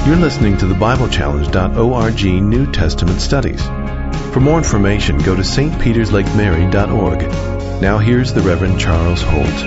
You're listening to the BibleChallenge.org New Testament Studies. For more information, go to stpeterslakemary.org. Now here's the Reverend Charles Holt.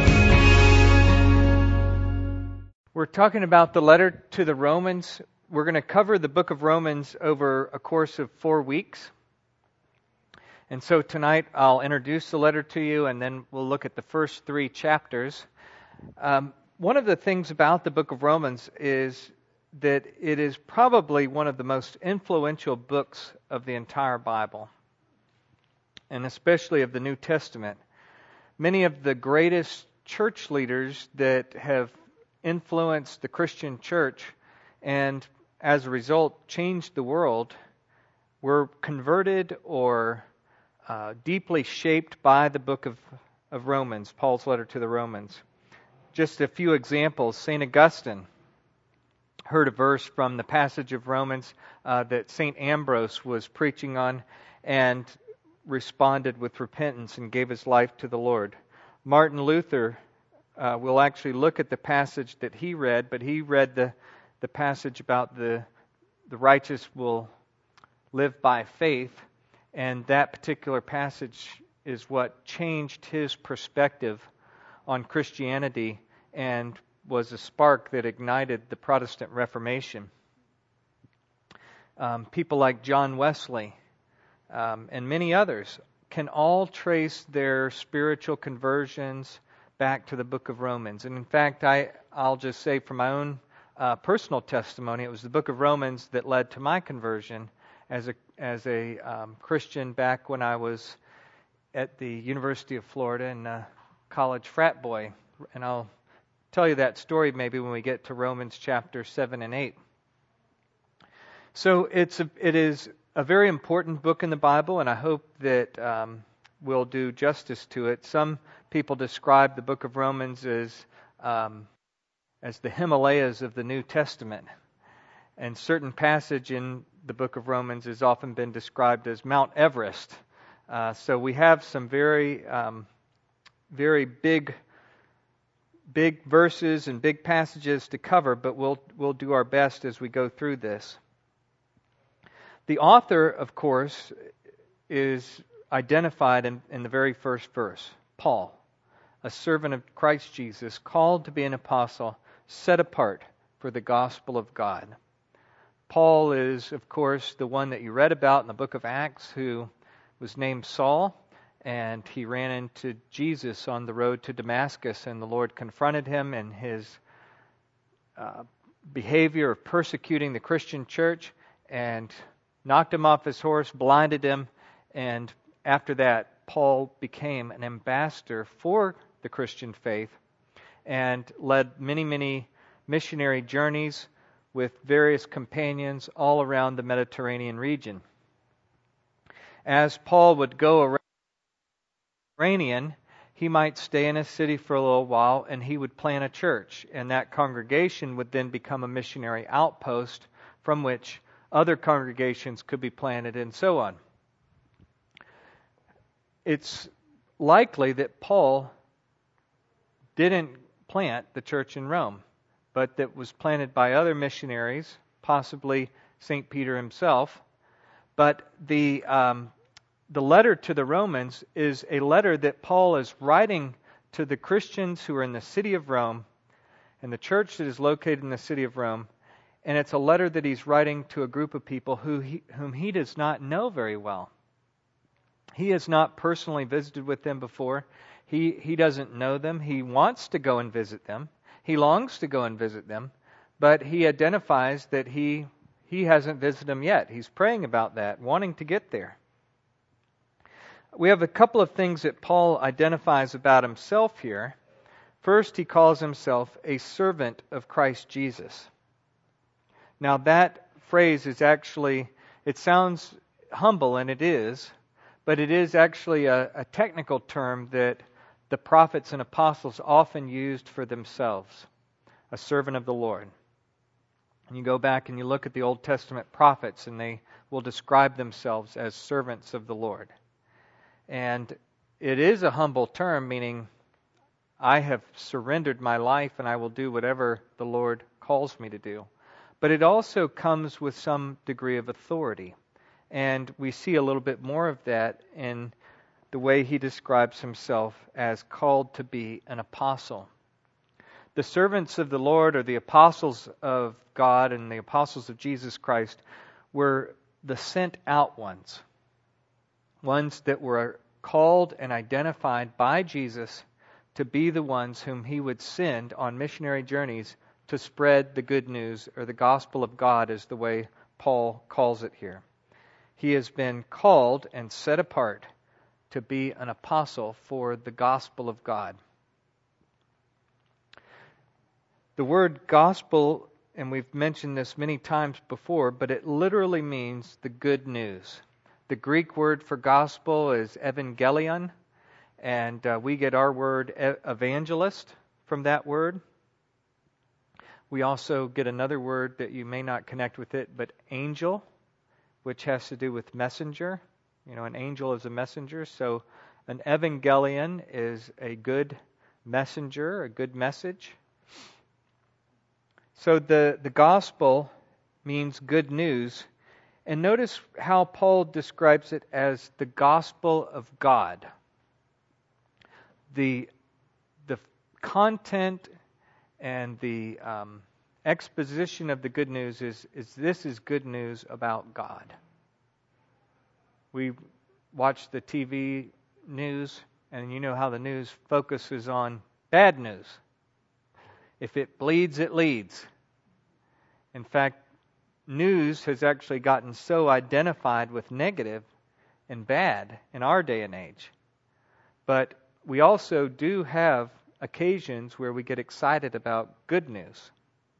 We're talking about the letter to the Romans. We're going to cover the book of Romans over a course of 4 weeks. And so tonight I'll introduce the letter to you, and then we'll look at the first 3 chapters. One of the things about the book of Romans is that it is probably one of the most influential books of the entire Bible, and especially of the New Testament. Many of the greatest church leaders that have influenced the Christian church and as a result changed the world were converted or deeply shaped by the book of Romans, Paul's letter to the Romans. Just a few examples. St. Augustine heard a verse from the passage of Romans that St. Ambrose was preaching on and responded with repentance and gave his life to the Lord. Martin Luther will actually look at the passage that he read, but he read the passage about the righteous will live by faith, and that particular passage is what changed his perspective on Christianity and was a spark that ignited the Protestant Reformation. People like John Wesley and many others can all trace their spiritual conversions back to the book of Romans. And in fact, I'll just say from my own personal testimony, it was the book of Romans that led to my conversion as a Christian back when I was at the University of Florida and a college frat boy. And I'll tell you that story maybe when we get to Romans chapter 7 and 8. So it is a very important book in the Bible, and I hope that we'll do justice to it. Some people describe the book of Romans as the Himalayas of the New Testament, and certain passage in the book of Romans has often been described as Mount Everest. So we have some very big verses and big passages to cover, but we'll do our best as we go through this. The author, of course, is identified in the very first verse. Paul, a servant of Christ Jesus, called to be an apostle, set apart for the gospel of God. Paul is, of course, the one that you read about in the book of Acts, who was named Saul, and he ran into Jesus on the road to Damascus, and the Lord confronted him in his behavior of persecuting the Christian church and knocked him off his horse, blinded him, and after that, Paul became an ambassador for the Christian faith and led many, many missionary journeys with various companions all around the Mediterranean region. As Paul would go around Mediterranean, he might stay in a city for a little while and he would plant a church, and that congregation would then become a missionary outpost from which other congregations could be planted and so on. It's likely that Paul didn't plant the church in Rome, but that was planted by other missionaries, possibly St. Peter himself. But the letter to the Romans is a letter that Paul is writing to the Christians who are in the city of Rome and the church that is located in the city of Rome. And it's a letter that he's writing to a group of people whom he does not know very well. He has not personally visited with them before. He doesn't know them. He wants to go and visit them. He longs to go and visit them. But he identifies that he hasn't visited them yet. He's praying about that, wanting to get there. We have a couple of things that Paul identifies about himself here. First, he calls himself a servant of Christ Jesus. Now that phrase is actually, it sounds humble, and it is, but it is actually a technical term that the prophets and apostles often used for themselves. A servant of the Lord. And you go back and you look at the Old Testament prophets, and they will describe themselves as servants of the Lord. And it is a humble term, meaning I have surrendered my life and I will do whatever the Lord calls me to do. but it also comes with some degree of authority. And we see a little bit more of that in the way he describes himself as called to be an apostle. The servants of the Lord, or the apostles of God and the apostles of Jesus Christ, were the sent out ones that were called and identified by Jesus to be the ones whom he would send on missionary journeys to spread the good news, or the gospel of God is the way Paul calls it here. He has been called and set apart to be an apostle for the gospel of God. The word gospel, and we've mentioned this many times before, but it literally means the good news. The Greek word for gospel is evangelion, and we get our word evangelist from that word. We also get another word that you may not connect with it, but angel, which has to do with messenger. You know, an angel is a messenger, so an evangelion is a good messenger, a good message. So the gospel means good news. And notice how Paul describes it as the gospel of God. The content and the exposition of the good news is this is good news about God. We watch the TV news, and you know how the news focuses on bad news. If it bleeds, it leads. In fact, news has actually gotten so identified with negative and bad in our day and age. But we also do have occasions where we get excited about good news.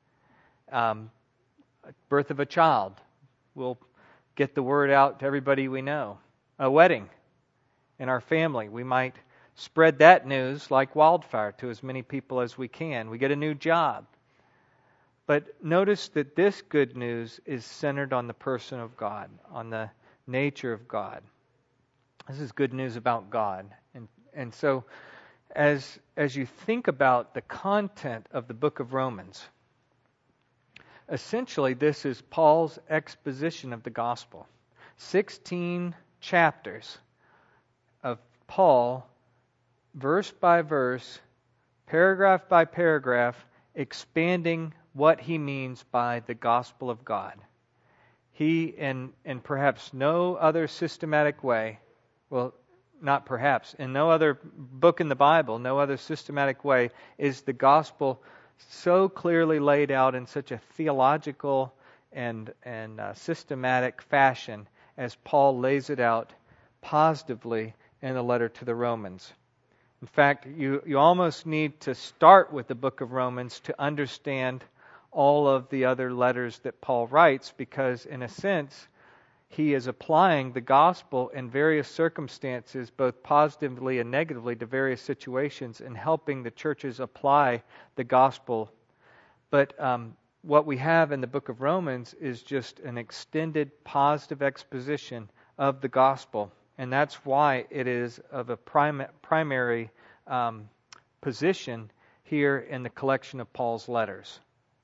Birth of a child. We'll get the word out to everybody we know. A wedding in our family. We might spread that news like wildfire to as many people as we can. We get a new job. But notice that this good news is centered on the person of God, on the nature of God. This is good news about God. And so as you think about the content of the book of Romans, essentially this is Paul's exposition of the gospel. 16 chapters of Paul, verse by verse, paragraph by paragraph, expanding what he means by the gospel of God. He, in perhaps no other systematic way, well, not perhaps, in no other book in the Bible, no other systematic way, is the gospel so clearly laid out in such a theological and systematic fashion as Paul lays it out positively in the letter to the Romans. In fact, you almost need to start with the book of Romans to understand all of the other letters that Paul writes, because in a sense, he is applying the gospel in various circumstances, both positively and negatively, to various situations, and helping the churches apply the gospel. But what we have in the book of Romans is just an extended positive exposition of the gospel. And that's why it is of a primary position here in the collection of Paul's letters.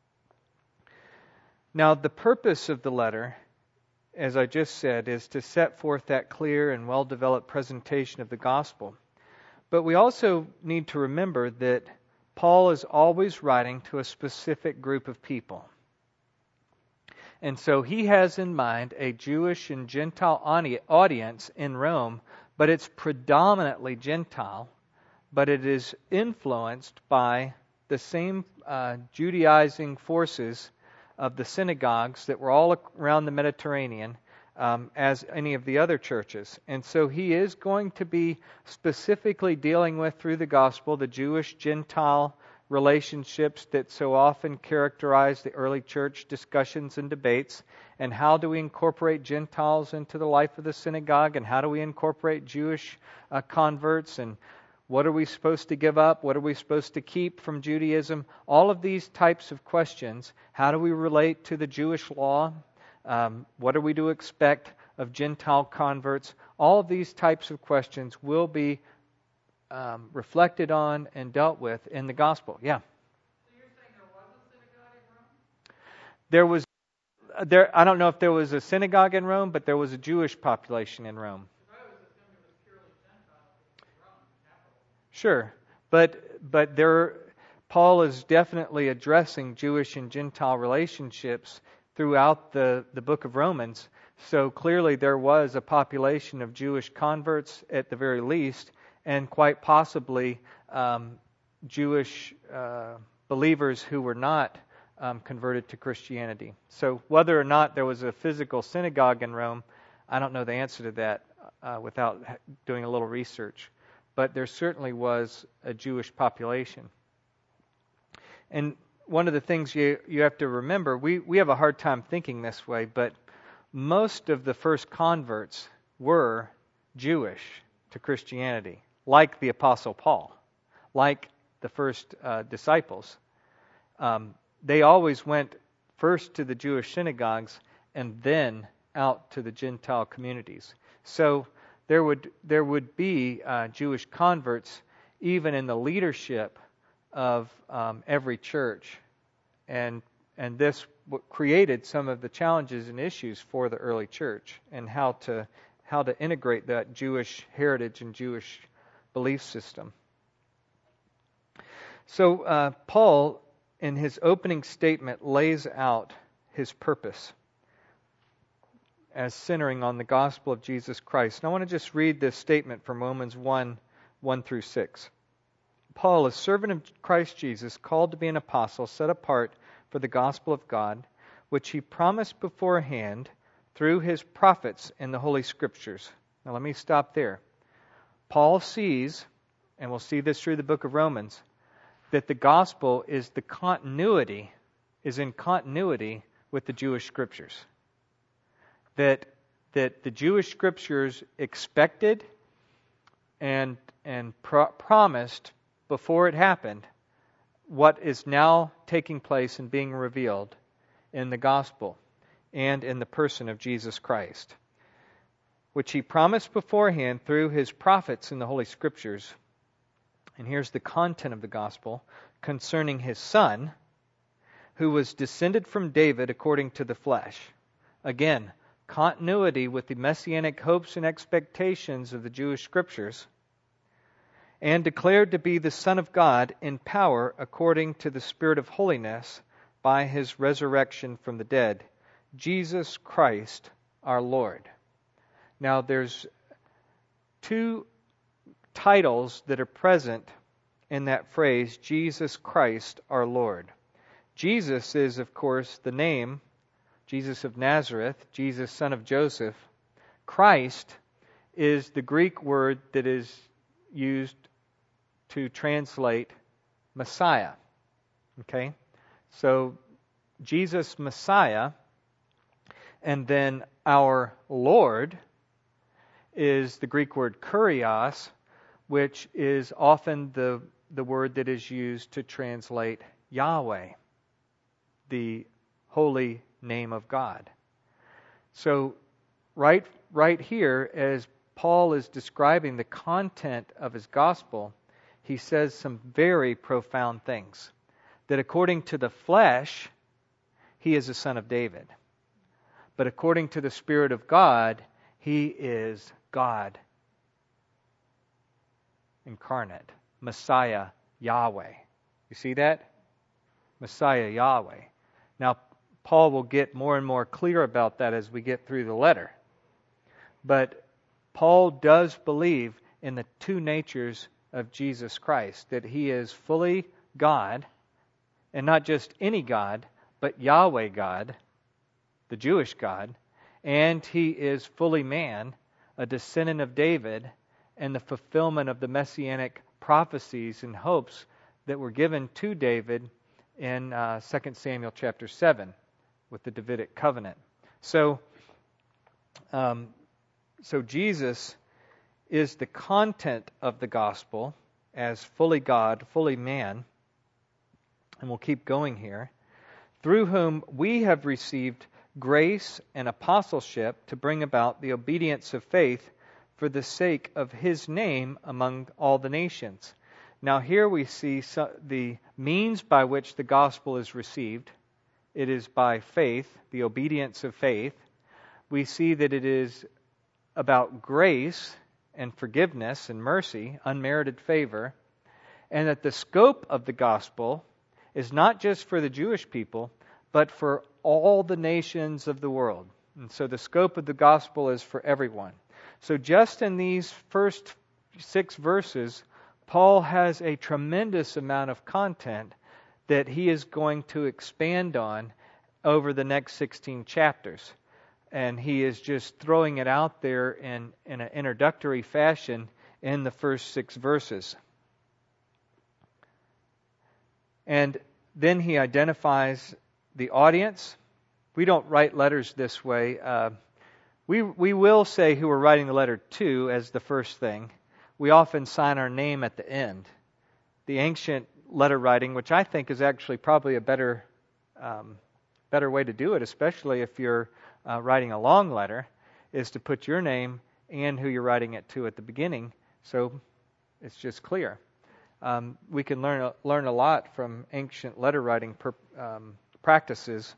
Now, the purpose of the letter, as I just said, is to set forth that clear and well-developed presentation of the gospel. But we also need to remember that Paul is always writing to a specific group of people. And so he has in mind a Jewish and Gentile audience in Rome, but it's predominantly Gentile, but it is influenced by the same Judaizing forces of the synagogues that were all around the Mediterranean as any of the other churches. And so he is going to be specifically dealing with, through the gospel, the Jewish-Gentile relationships that so often characterize the early church discussions and debates. And how do we incorporate Gentiles into the life of the synagogue? And how do we incorporate Jewish converts? And what are we supposed to give up? What are we supposed to keep from Judaism? All of these types of questions. How do we relate to the Jewish law? What are we to expect of Gentile converts? All of these types of questions will be reflected on and dealt with in the gospel. Yeah? So you're saying there was a synagogue in Rome? I don't know if there was a synagogue in Rome, but there was a Jewish population in Rome. Sure, but Paul is definitely addressing Jewish and Gentile relationships throughout the book of Romans. So clearly there was a population of Jewish converts at the very least, and quite possibly Jewish believers who were not converted to Christianity. So whether or not there was a physical synagogue in Rome, I don't know the answer to that without doing a little research. But there certainly was a Jewish population. And one of the things you have to remember, we have a hard time thinking this way, but most of the first converts were Jewish to Christianity, like the Apostle Paul, like the first disciples. They always went first to the Jewish synagogues and then out to the Gentile communities. So there would be Jewish converts even in the leadership of every church, and this created some of the challenges and issues for the early church, and how to integrate that Jewish heritage and Jewish belief system. So Paul, in his opening statement, lays out his purpose as centering on the gospel of Jesus Christ. And I want to just read this statement from Romans 1 through 6. Paul, a servant of Christ Jesus, called to be an apostle, set apart for the gospel of God, which he promised beforehand through his prophets in the Holy Scriptures. Now let me stop there. Paul sees, and we'll see this through the book of Romans, that the gospel is in continuity with the Jewish Scriptures. That the Jewish Scriptures expected and promised before it happened what is now taking place and being revealed in the gospel and in the person of Jesus Christ, which he promised beforehand through his prophets in the Holy Scriptures. And here's the content of the gospel concerning his Son, who was descended from David according to the flesh. Again, continuity with the messianic hopes and expectations of the Jewish Scriptures, and declared to be the Son of God in power according to the Spirit of holiness by his resurrection from the dead, Jesus Christ our Lord. Now there's two titles that are present in that phrase, Jesus Christ our Lord. Jesus is, of course, the name, Jesus of Nazareth, Jesus, son of Joseph. Christ is the Greek word that is used to translate Messiah. Okay? So, Jesus, Messiah, and then our Lord is the Greek word kurios, which is often the word that is used to translate Yahweh, the holy name of God. So, right here, as Paul is describing the content of his gospel, he says some very profound things. That according to the flesh, he is a son of David. But according to the Spirit of God, he is God incarnate. Messiah, Yahweh. You see that? Messiah, Yahweh. Now, Paul will get more and more clear about that as we get through the letter. But Paul does believe in the two natures of Jesus Christ, that he is fully God, and not just any God, but Yahweh God, the Jewish God, and he is fully man, a descendant of David, and the fulfillment of the messianic prophecies and hopes that were given to David in 2 Samuel chapter 7 with the Davidic covenant. So Jesus is the content of the gospel as fully God, fully man, and we'll keep going here, through whom we have received grace and apostleship to bring about the obedience of faith for the sake of his name among all the nations. Now here we see the means by which the gospel is received it is by faith, the obedience of faith. We see that it is about grace and forgiveness and mercy, unmerited favor, and that the scope of the gospel is not just for the Jewish people, but for all the nations of the world. And so the scope of the gospel is for everyone. So just in these first 6 verses, Paul has a tremendous amount of content that he is going to expand on over the next 16 chapters. And he is just throwing it out there in an introductory fashion in the first 6 verses. And then he identifies the audience. We don't write letters this way. We will say who we're writing the letter to as the first thing. We often sign our name at the end. The ancient letter writing, which I think is actually probably a better way to do it, especially if you're writing a long letter, is to put your name and who you're writing it to at the beginning, so it's just clear. We can learn a lot from ancient letter writing practices.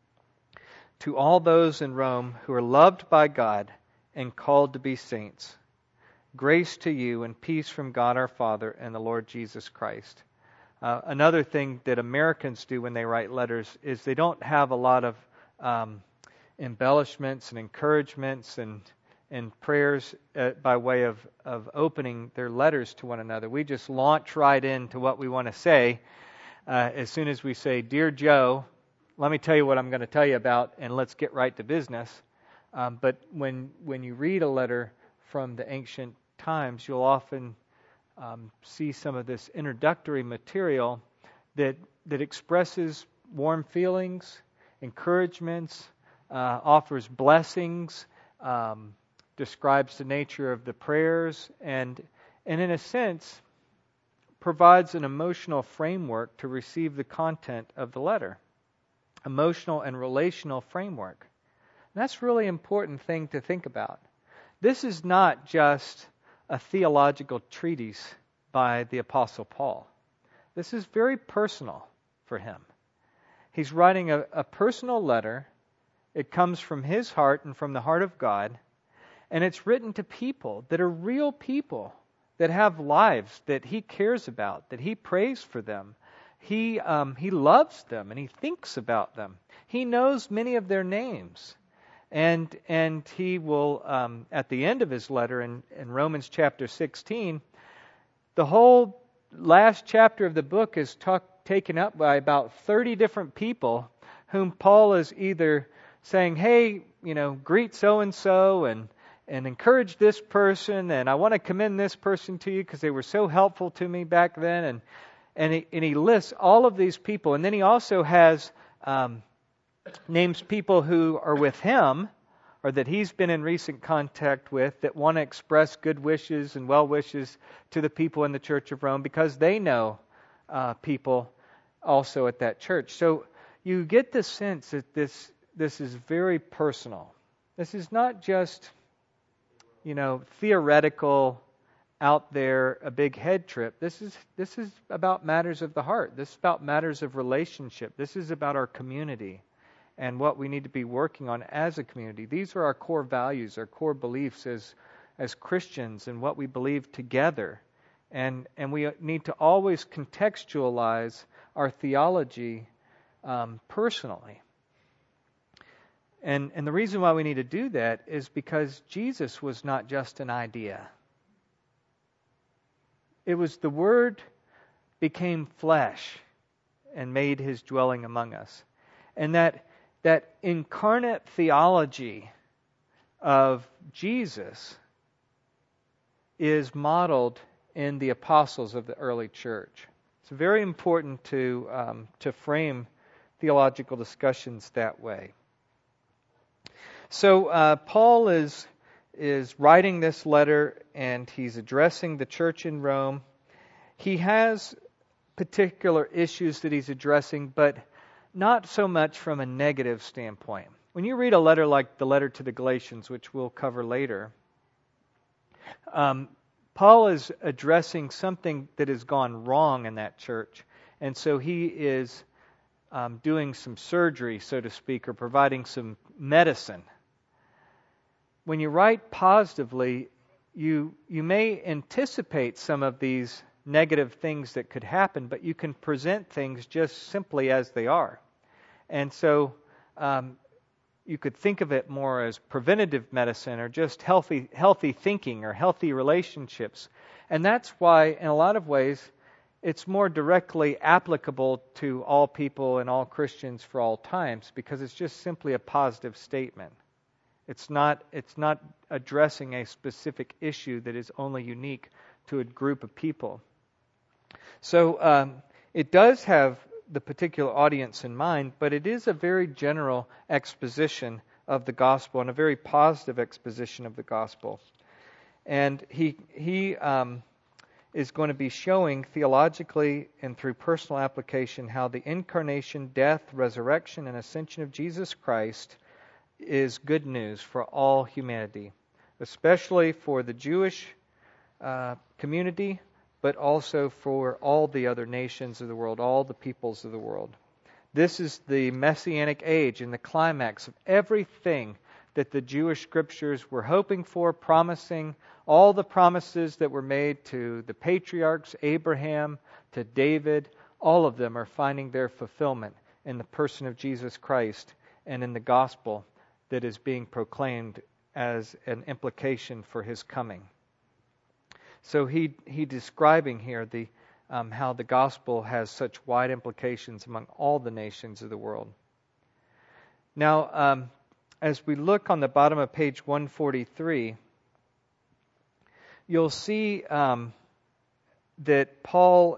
To all those in Rome who are loved by God and called to be saints, grace to you and peace from God our Father and the Lord Jesus Christ. Another thing that Americans do when they write letters is they don't have a lot of embellishments and encouragements and prayers by way of opening their letters to one another. We just launch right into what we want to say. As soon as we say, "Dear Joe, let me tell you what I'm going to tell you about, and let's get right to business." But when you read a letter from the ancient times, you'll often see some of this introductory material that expresses warm feelings, encouragements, offers blessings, describes the nature of the prayers, and in a sense provides an emotional framework to receive the content of the letter. Emotional and relational framework. And that's a really important thing to think about. This is not just a theological treatise by the Apostle Paul. This is very personal for him. He's writing a personal letter. It comes from his heart and from the heart of God. And it's written to people that are real people, that have lives that he cares about, that he prays for them. He loves them and he thinks about them. He knows many of their names. And he will, at the end of his letter in Romans chapter 16, the whole last chapter of the book is taken up by about 30 different people whom Paul is either saying, "Hey, greet so-and-so and encourage this person, and I want to commend this person to you because they were so helpful to me back then." And he lists all of these people. And then he also has names people who are with him or that he's been in recent contact with that want to express good wishes and well wishes to the people in the Church of Rome because they know people also at that church. So you get the sense that this is very personal. This is not just, theoretical, out there, a big head trip. This is about matters of the heart. This is about matters of relationship. This is about our community and what we need to be working on as a community. These are our core values, our core beliefs as Christians, and what we believe together. And we need to always contextualize our theology personally. And the reason why we need to do that is because Jesus was not just an idea. It was the Word became flesh and made His dwelling among us. And that incarnate theology of Jesus is modeled in the apostles of the early church. It's very important to frame theological discussions that way. So Paul is writing this letter and he's addressing the church in Rome. He has particular issues that he's addressing, but not so much from a negative standpoint. When you read a letter like the letter to the Galatians, which we'll cover later, Paul is addressing something that has gone wrong in that church. And so he is doing some surgery, so to speak, or providing some medicine. When you write positively, you may anticipate some of these negative things that could happen, but you can present things just simply as they are. And so you could think of it more as preventative medicine or just healthy thinking or healthy relationships. And that's why, in a lot of ways, it's more directly applicable to all people and all Christians for all times, because it's just simply a positive statement. It's not addressing a specific issue that is only unique to a group of people. So it does have the particular audience in mind, but it is a very general exposition of the gospel and a very positive exposition of the gospel. And he is going to be showing theologically and through personal application how the incarnation, death, resurrection, and ascension of Jesus Christ is good news for all humanity, especially for the Jewish community, but also for all the other nations of the world, all the peoples of the world. This is the Messianic age and the climax of everything that the Jewish scriptures were hoping for, promising. All the promises that were made to the patriarchs, Abraham, to David, all of them are finding their fulfillment in the person of Jesus Christ and in the gospel that is being proclaimed as an implication for His coming. So he describing here how the gospel has such wide implications among all the nations of the world. Now, as we look on the bottom of page 143, you'll see that Paul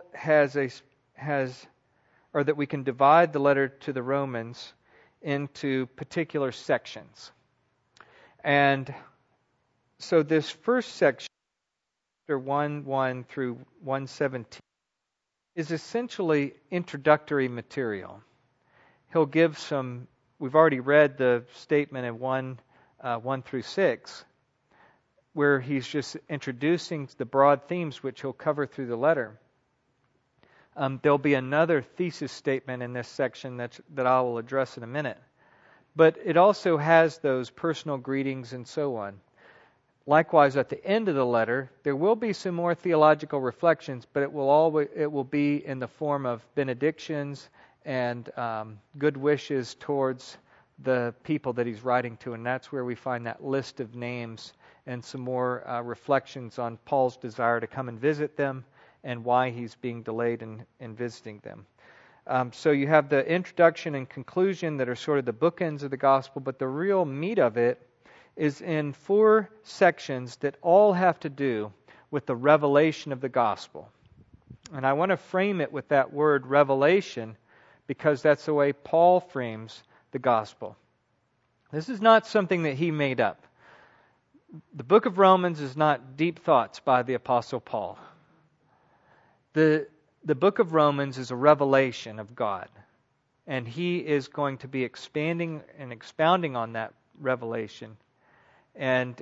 or that we can divide the letter to the Romans into particular sections. And so this first section, chapter 1:1 through 1:17, is essentially introductory material. He'll give some. We've already read the statement in 1 through 6, where he's just introducing the broad themes which he'll cover through the letter. There'll be another thesis statement in this section that I will address in a minute. But it also has those personal greetings and so on. Likewise, at the end of the letter, there will be some more theological reflections, but it will be in the form of benedictions and good wishes towards the people that he's writing to, and that's where we find that list of names and some more reflections on Paul's desire to come and visit them and why he's being delayed in visiting them. So you have the introduction and conclusion that are sort of the bookends of the gospel, but the real meat of it is in 4 sections that all have to do with the revelation of the gospel. And I want to frame it with that word revelation because that's the way Paul frames the gospel. This is not something that he made up. The book of Romans is not deep thoughts by the Apostle Paul. The book of Romans is a revelation of God. And he is going to be expanding and expounding on that revelation and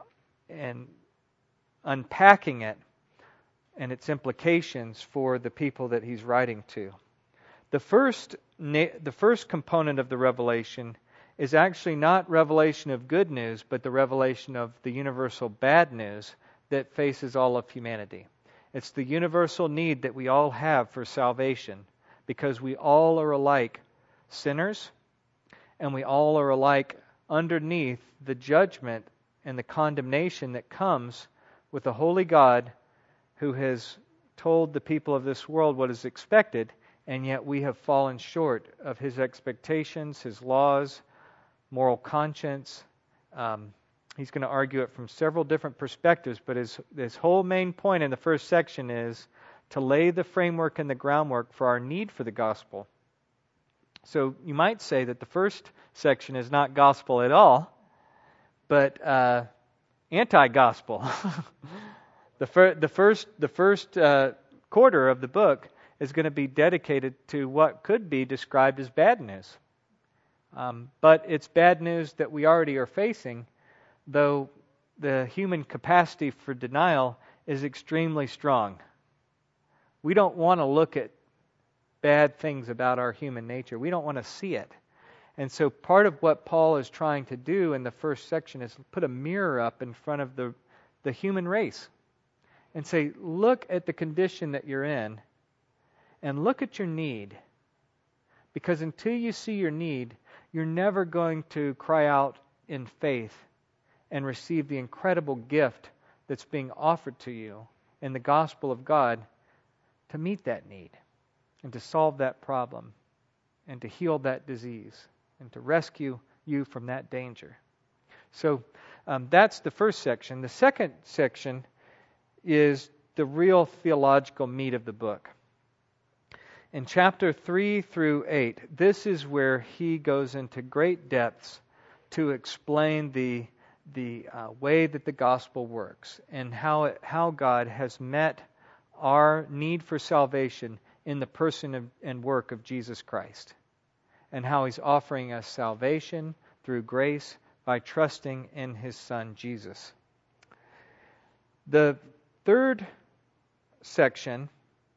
unpacking it and its implications for the people that he's writing to. The first component of the revelation is actually not revelation of good news, but the revelation of the universal bad news that faces all of humanity. It's the universal need that we all have for salvation, because we all are alike sinners, and we all are alike underneath the judgment and the condemnation that comes with a holy God who has told the people of this world what is expected, and yet we have fallen short of His expectations, His laws, moral conscience. He's going to argue it from several different perspectives, but his whole main point in the first section is to lay the framework and the groundwork for our need for the gospel. So you might say that the first section is not gospel at all, but anti-gospel. The first quarter of the book is going to be dedicated to what could be described as bad news. But it's bad news that we already are facing, though the human capacity for denial is extremely strong. We don't want to look at bad things about our human nature. We don't want to see it. And so part of what Paul is trying to do in the first section is put a mirror up in front of the human race and say, look at the condition that you're in and look at your need. Because until you see your need, you're never going to cry out in faith and receive the incredible gift that's being offered to you in the gospel of God to meet that need and to solve that problem and to heal that disease and to rescue you from that danger. So that's the first section. The second section is the real theological meat of the book. In chapter 3 through 8, this is where he goes into great depths to explain the way that the gospel works and how God has met our need for salvation in the person and work of Jesus Christ, and how He's offering us salvation through grace by trusting in His Son, Jesus. The third section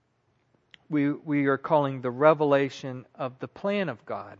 we are calling the revelation of the plan of God.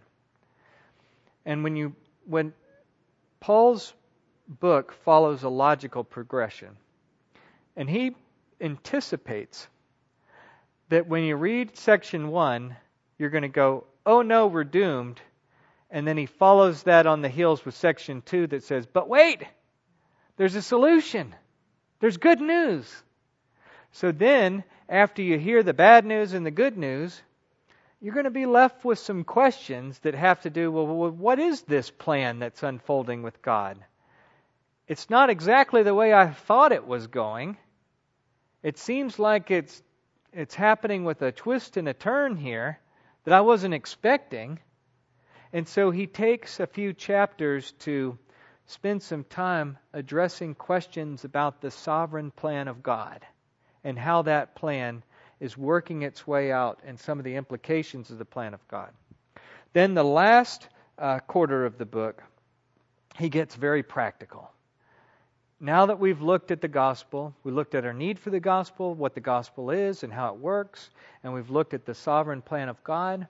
And when Paul's book follows a logical progression, and he anticipates that when you read section 1, you're going to go, oh no, we're doomed. And then he follows that on the heels with section 2 that says, but wait, there's a solution. There's good news. So then, after you hear the bad news and the good news, you're going to be left with some questions that have to do, well, what is this plan that's unfolding with God? It's not exactly the way I thought it was going. It seems like it's happening with a twist and a turn here that I wasn't expecting. And so he takes a few chapters to spend some time addressing questions about the sovereign plan of God and how that plan is working its way out and some of the implications of the plan of God. Then the last quarter of the book, he gets very practical. Now that we've looked at the gospel, we looked at our need for the gospel, what the gospel is and how it works, and we've looked at the sovereign plan of God.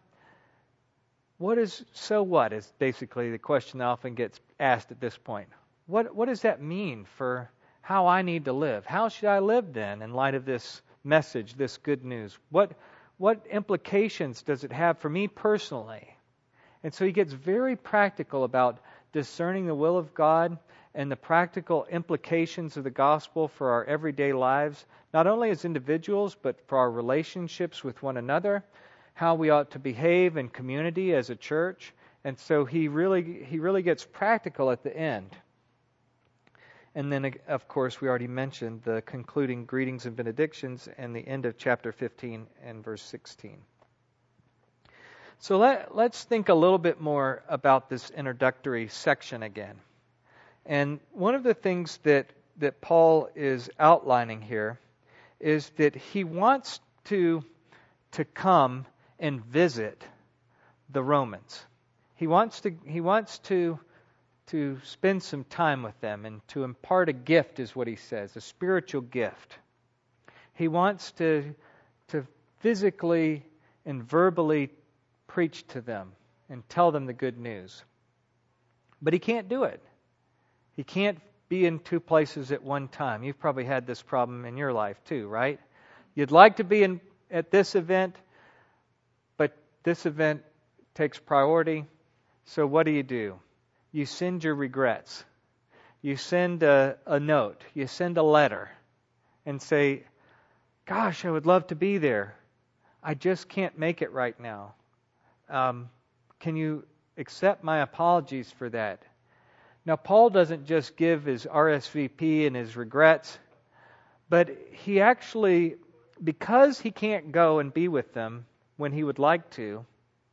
So what is basically the question that often gets asked at this point. What does that mean for how I need to live? How should I live then in light of this message, this good news? What implications does it have for me personally? And so he gets very practical about discerning the will of God and the practical implications of the gospel for our everyday lives, not only as individuals, but for our relationships with one another, how we ought to behave in community as a church. And so he really gets practical at the end. And then, of course, we already mentioned the concluding greetings and benedictions and the end of chapter 15 and verse 16. So let's think a little bit more about this introductory section again. And one of the things that Paul is outlining here is that he wants to come and visit the Romans. He wants to spend some time with them and to impart a gift, is what he says, a spiritual gift. He wants to physically and verbally preach to them and tell them the good news. But he can't do it. He can't be in two places at one time. You've probably had this problem in your life too, right? You'd like to be at this event, but this event takes priority. So what do? You send your regrets. You send a note. You send a letter and say, gosh, I would love to be there. I just can't make it right now. Can you accept my apologies for that? Now, Paul doesn't just give his RSVP and his regrets, but he actually, because he can't go and be with them when he would like to,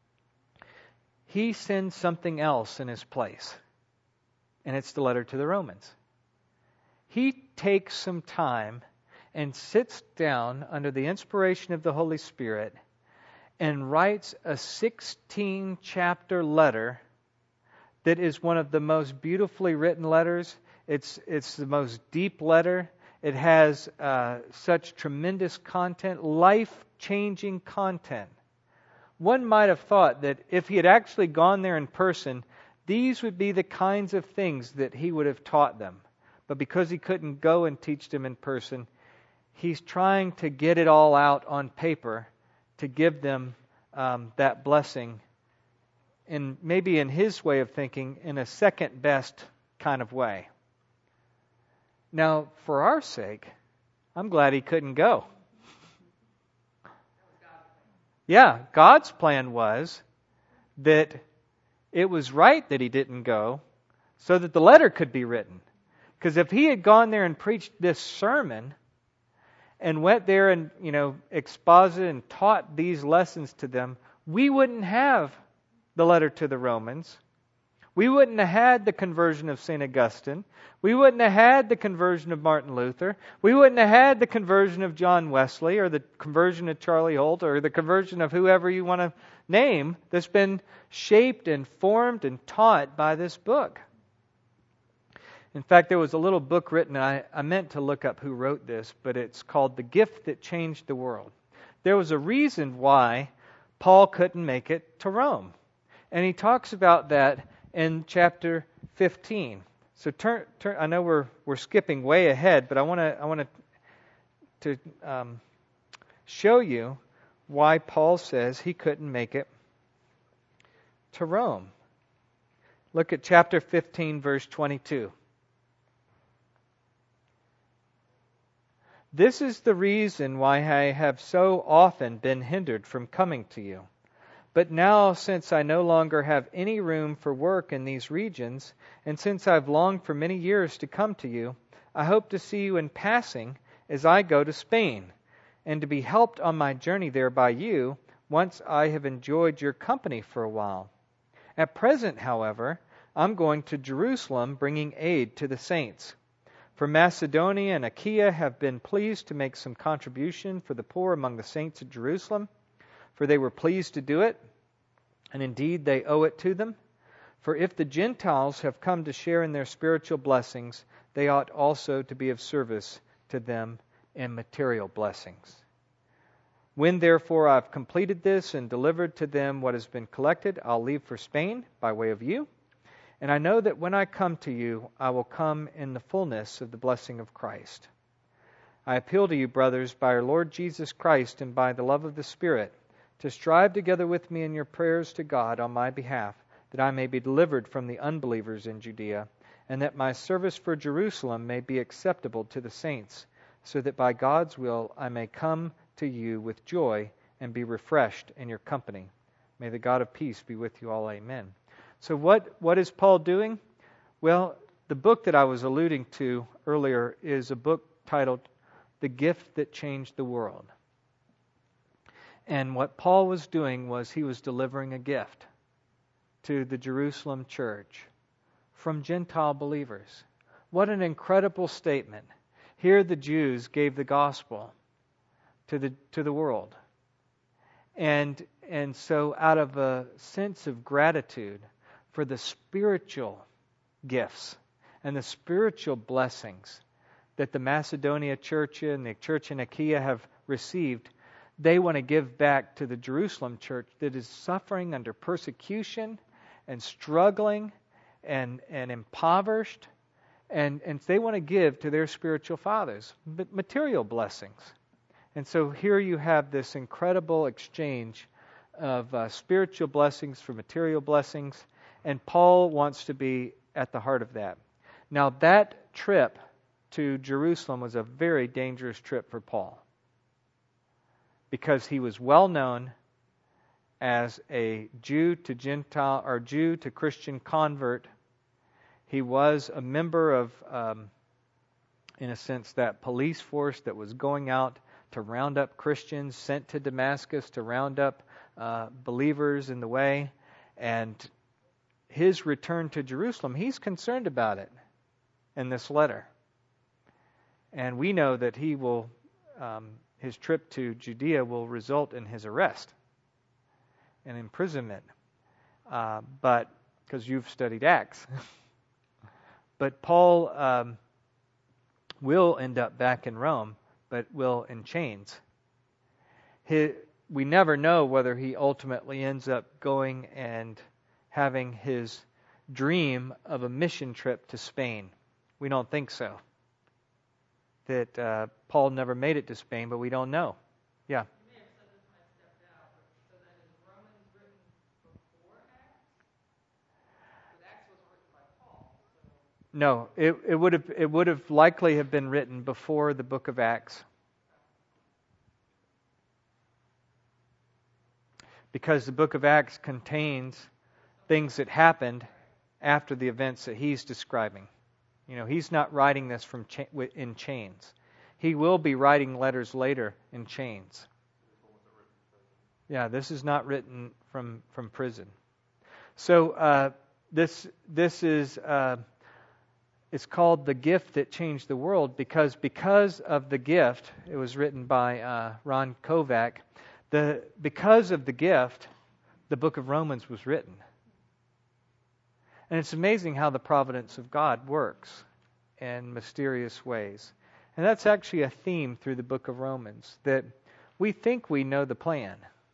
he sends something else in his place. And it's the letter to the Romans. He takes some time and sits down under the inspiration of the Holy Spirit and writes a 16-chapter letter that is one of the most beautifully written letters. It's the most deep letter. It has such tremendous content, life-changing content one might have thought that if he had actually gone there in person, these would be the kinds of things that he would have taught them. But because he couldn't go and teach them in person, he's trying to get it all out on paper to give them that blessing, and maybe in his way of thinking, in a second best kind of way. Now, for our sake, I'm glad he couldn't go. Yeah, God's plan was that it was right that he didn't go so that the letter could be written. Because if he had gone there and preached this sermon and went there and, exposited and taught these lessons to them, we wouldn't have the letter to the Romans. We wouldn't have had the conversion of St. Augustine. We wouldn't have had the conversion of Martin Luther. We wouldn't have had the conversion of John Wesley or the conversion of Charlie Holt or the conversion of whoever you want to name that's been shaped and formed and taught by this book. In fact, there was a little book written, I meant to look up who wrote this, but it's called The Gift That Changed the World. There was a reason why Paul couldn't make it to Rome. And he talks about that in chapter 15. So turn. I know we're skipping way ahead, but I want to show you why Paul says he couldn't make it to Rome. Look at chapter 15, verse 22. This is the reason why I have so often been hindered from coming to you. But now, since I no longer have any room for work in these regions, and since I've longed for many years to come to you, I hope to see you in passing as I go to Spain, and to be helped on my journey there by you, once I have enjoyed your company for a while. At present, however, I'm going to Jerusalem, bringing aid to the saints. For Macedonia and Achaia have been pleased to make some contribution for the poor among the saints at Jerusalem, for they were pleased to do it, and indeed they owe it to them. For if the Gentiles have come to share in their spiritual blessings, they ought also to be of service to them in material blessings. When therefore I've completed this and delivered to them what has been collected, I'll leave for Spain by way of you. And I know that when I come to you, I will come in the fullness of the blessing of Christ. I appeal to you, brothers, by our Lord Jesus Christ and by the love of the Spirit, to strive together with me in your prayers to God on my behalf, that I may be delivered from the unbelievers in Judea, and that my service for Jerusalem may be acceptable to the saints, so that by God's will I may come to you with joy and be refreshed in your company. May the God of peace be with you all. Amen. So what is Paul doing? Well, the book that I was alluding to earlier is a book titled The Gift That Changed the World. And what Paul was doing was he was delivering a gift to the Jerusalem church from Gentile believers. What an incredible statement. Here the Jews gave the gospel to the world. And so out of a sense of gratitude for the spiritual gifts and the spiritual blessings that the Macedonia church and the church in Achaia have received, they want to give back to the Jerusalem church that is suffering under persecution and struggling and impoverished. And they want to give to their spiritual fathers, but material blessings. And so here you have this incredible exchange of spiritual blessings for material blessings. And Paul wants to be at the heart of that. Now that trip to Jerusalem was a very dangerous trip for Paul, because he was well known as a Jew to Gentile or Jew to Christian convert. He was a member of, in a sense, that police force that was going out to round up Christians, sent to Damascus to round up believers in the way. And his return to Jerusalem, he's concerned about it in this letter. And we know that he will, his trip to Judea will result in his arrest and imprisonment. But because you've studied Acts. But Paul will end up back in Rome, but will in chains. we never know whether he ultimately ends up going and having his dream of a mission trip to Spain. We don't think so. That Paul never made it to Spain, but we don't know. Yeah. You may have said this when I stepped out, but so then is Romans written before Acts? Because Acts wasn't written by Paul. So. No, it would have likely have been written before the book of Acts. Because the book of Acts contains things that happened after the events that he's describing. You know, he's not writing this in chains. He will be writing letters later in chains. Yeah, this is not written from prison. So this is it's called The Gift That Changed the World because of the gift. It was written by Ron Kovac. Because of the gift, the book of Romans was written. And it's amazing how the providence of God works in mysterious ways. And that's actually a theme through the book of Romans, that we think we know the plan.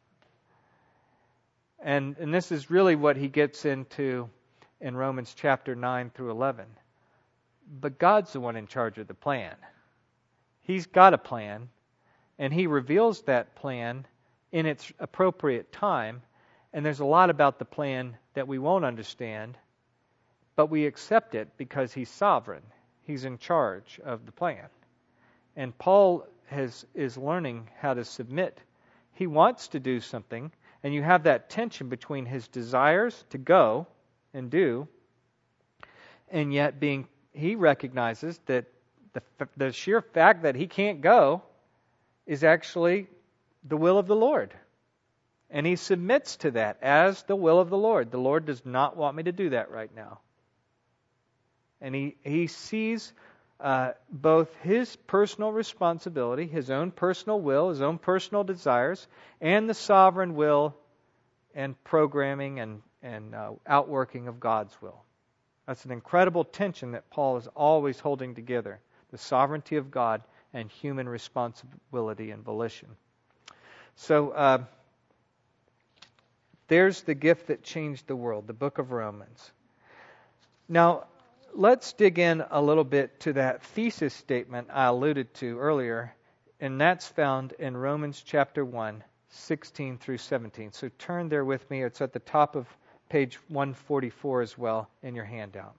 And this is really what he gets into in Romans chapter 9 through 11. But God's the one in charge of the plan. He's got a plan, and he reveals that plan in its appropriate time. And there's a lot about the plan that we won't understand, but we accept it because he's sovereign. He's in charge of the plan. And Paul is learning how to submit. He wants to do something, and you have that tension between his desires to go and do, and yet he recognizes that the sheer fact that he can't go is actually the will of the Lord. And he submits to that as the will of the Lord. The Lord does not want me to do that right now. And he sees both his personal responsibility, his own personal will, his own personal desires, and the sovereign will and programming and outworking of God's will. That's an incredible tension that Paul is always holding together. The sovereignty of God and human responsibility and volition. So there's the gift that changed the world, the book of Romans. Now, let's dig in a little bit to that thesis statement I alluded to earlier, and that's found in Romans chapter 1, 16 through 17. So turn there with me. It's at the top of page 144 as well in your handout.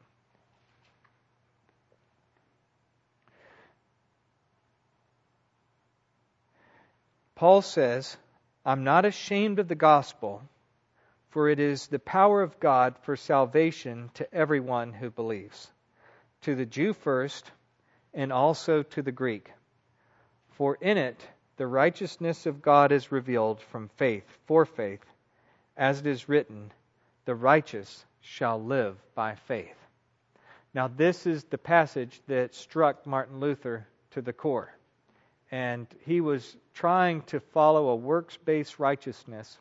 Paul says, "I'm not ashamed of the gospel, for it is the power of God for salvation to everyone who believes, to the Jew first, and also to the Greek. For in it the righteousness of God is revealed from faith for faith, as it is written, the righteous shall live by faith." Now this is the passage that struck Martin Luther to the core. And he was trying to follow a works-based righteousness.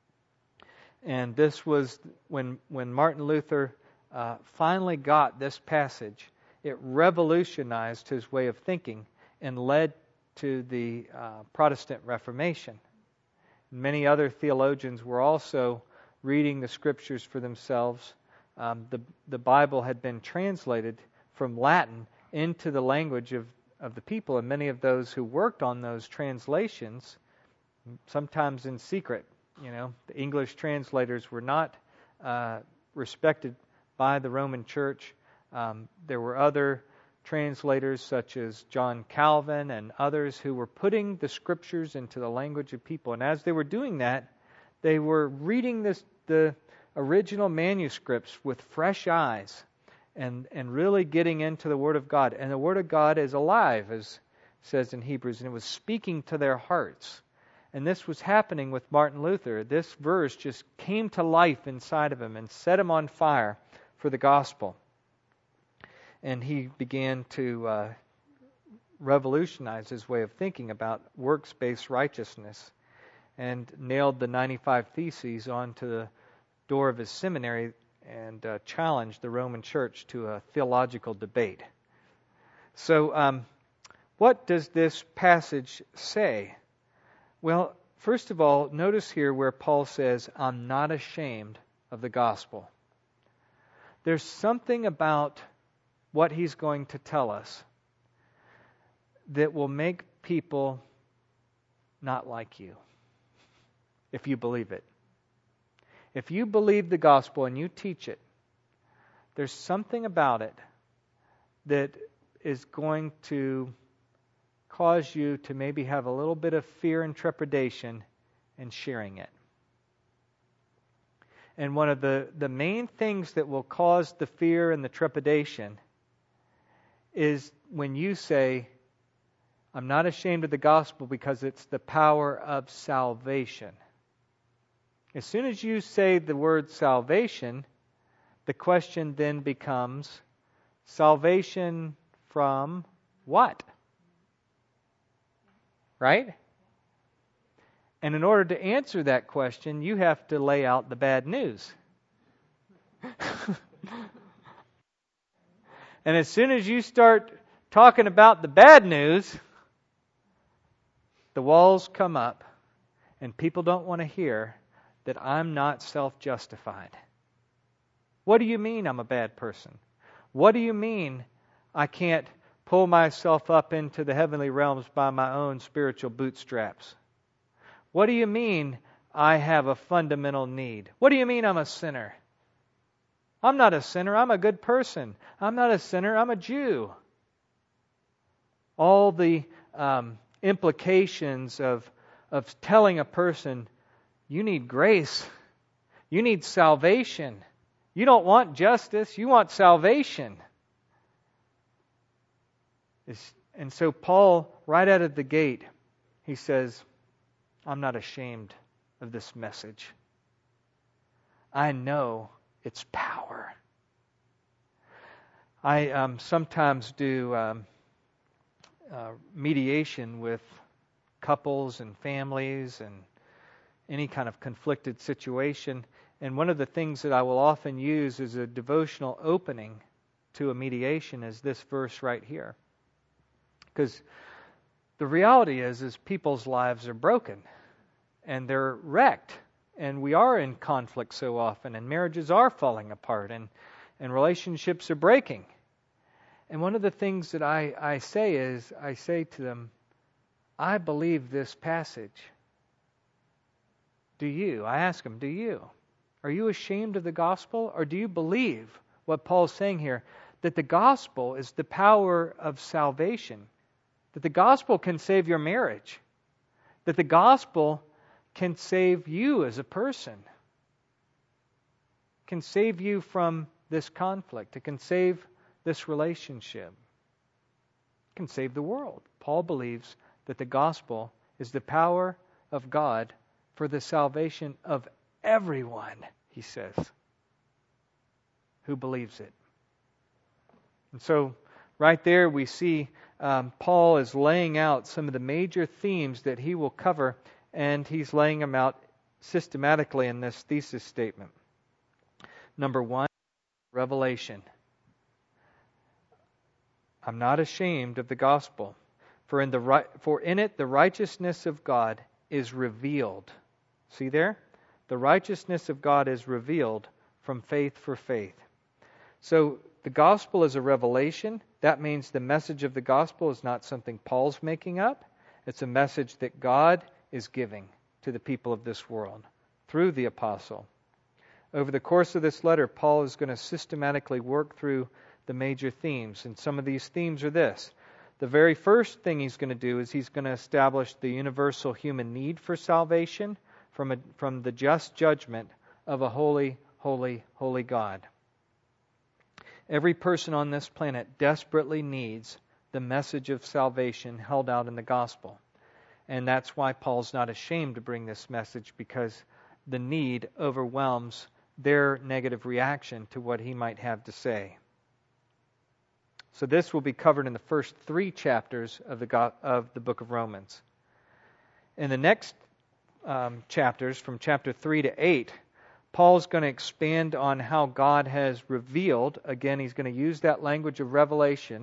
And this was when Martin Luther finally got this passage, it revolutionized his way of thinking and led to the Protestant Reformation. Many other theologians were also reading the Scriptures for themselves. The Bible had been translated from Latin into the language of the people, and many of those who worked on those translations, sometimes in secret. You know, the English translators were not respected by the Roman Church. There were other translators such as John Calvin and others who were putting the Scriptures into the language of people. And as they were doing that, they were reading the original manuscripts with fresh eyes and really getting into the Word of God. And the Word of God is alive, as it says in Hebrews, and it was speaking to their hearts. And this was happening with Martin Luther. This verse just came to life inside of him and set him on fire for the gospel. And he began to revolutionize his way of thinking about works-based righteousness and nailed the 95 Theses onto the door of his seminary and challenged the Roman Church to a theological debate. So what does this passage say? Well, First of all, notice here where Paul says, I'm not ashamed of the gospel. There's something about what he's going to tell us that will make people not like you, if you believe it. If you believe the gospel and you teach it, there's something about it that is going to cause you to maybe have a little bit of fear and trepidation in sharing it. And one of the main things that will cause the fear and the trepidation is when you say, I'm not ashamed of the gospel because it's the power of salvation. As soon as you say the word salvation, the question then becomes, salvation from what? Right? And in order to answer that question, you have to lay out the bad news. And as soon as you start talking about the bad news, the walls come up, and people don't want to hear that I'm not self-justified. What do you mean I'm a bad person? What do you mean I can't pull myself up into the heavenly realms by my own spiritual bootstraps? What do you mean I have a fundamental need? What do you mean I'm a sinner? I'm not a sinner, I'm a good person. I'm not a sinner, I'm a Jew. All the implications of telling a person, you need grace, you need salvation. You don't want justice, you want salvation. And so Paul, right out of the gate, he says, I'm not ashamed of this message. I know its power. I sometimes do mediation with couples and families and any kind of conflicted situation. And one of the things that I will often use as a devotional opening to a mediation is this verse right here. Because the reality is people's lives are broken and they're wrecked. And we are in conflict so often, and marriages are falling apart, and relationships are breaking. And one of the things that I say is, I say to them, I believe this passage. Do you? I ask them, do you? Are you ashamed of the gospel, or do you believe what Paul's saying here, that the gospel is the power of salvation, that the gospel can save your marriage, that the gospel can save you as a person, can save you from this conflict, it can save this relationship, it can save the world. Paul believes that the gospel is the power of God for the salvation of everyone, he says, who believes it. And so right there we see Paul is laying out some of the major themes that he will cover, and he's laying them out systematically in this thesis statement. Number one, revelation. I'm not ashamed of the gospel, for in it the righteousness of God is revealed. See there? The righteousness of God is revealed from faith for faith. So the gospel is a revelation. That means the message of the gospel is not something Paul's making up. It's a message that God is giving to the people of this world through the apostle. Over the course of this letter, Paul is going to systematically work through the major themes. And some of these themes are this. The very first thing he's going to do is he's going to establish the universal human need for salvation from the just judgment of a holy, holy, holy God. Every person on this planet desperately needs the message of salvation held out in the gospel. And that's why Paul's not ashamed to bring this message, because the need overwhelms their negative reaction to what he might have to say. So this will be covered in the first 3 chapters of the book of Romans. In the next chapters, from chapter 3 to 8, Paul's going to expand on how God has revealed, again he's going to use that language of revelation,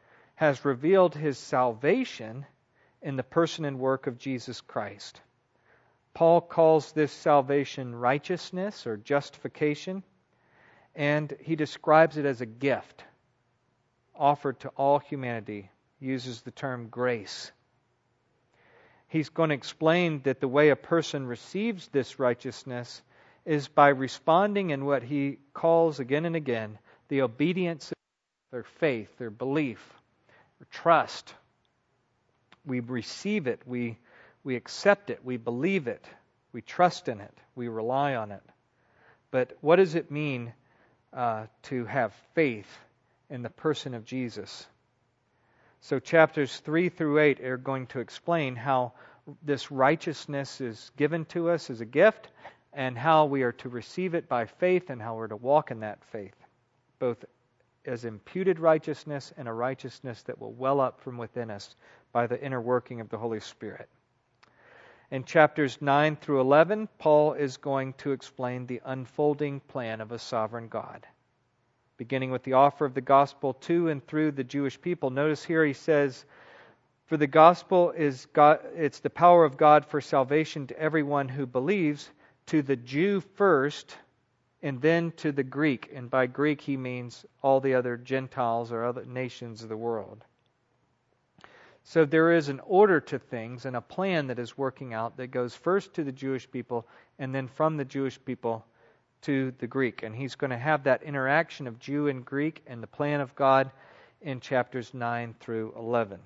has revealed his salvation in the person and work of Jesus Christ. Paul calls this salvation righteousness or justification, and he describes it as a gift offered to all humanity. He uses the term grace. He's going to explain that the way a person receives this righteousness is by responding in what he calls again and again the obedience of their faith, their belief, their trust. We receive it, we accept it, we believe it, we trust in it, we rely on it. But what does it mean to have faith in the person of Jesus? So chapters 3 through 8 are going to explain how this righteousness is given to us as a gift, and how we are to receive it by faith, and how we're to walk in that faith, both as imputed righteousness and a righteousness that will well up from within us by the inner working of the Holy Spirit. In chapters 9 through 11, Paul is going to explain the unfolding plan of a sovereign God, beginning with the offer of the gospel to and through the Jewish people. Notice here he says, "For the gospel is God; it's the power of God for salvation to everyone who believes, to the Jew first, and then to the Greek." And by Greek he means all the other Gentiles or other nations of the world. So there is an order to things and a plan that is working out that goes first to the Jewish people and then from the Jewish people to the Greek. And he's going to have that interaction of Jew and Greek and the plan of God in chapters 9 through 11.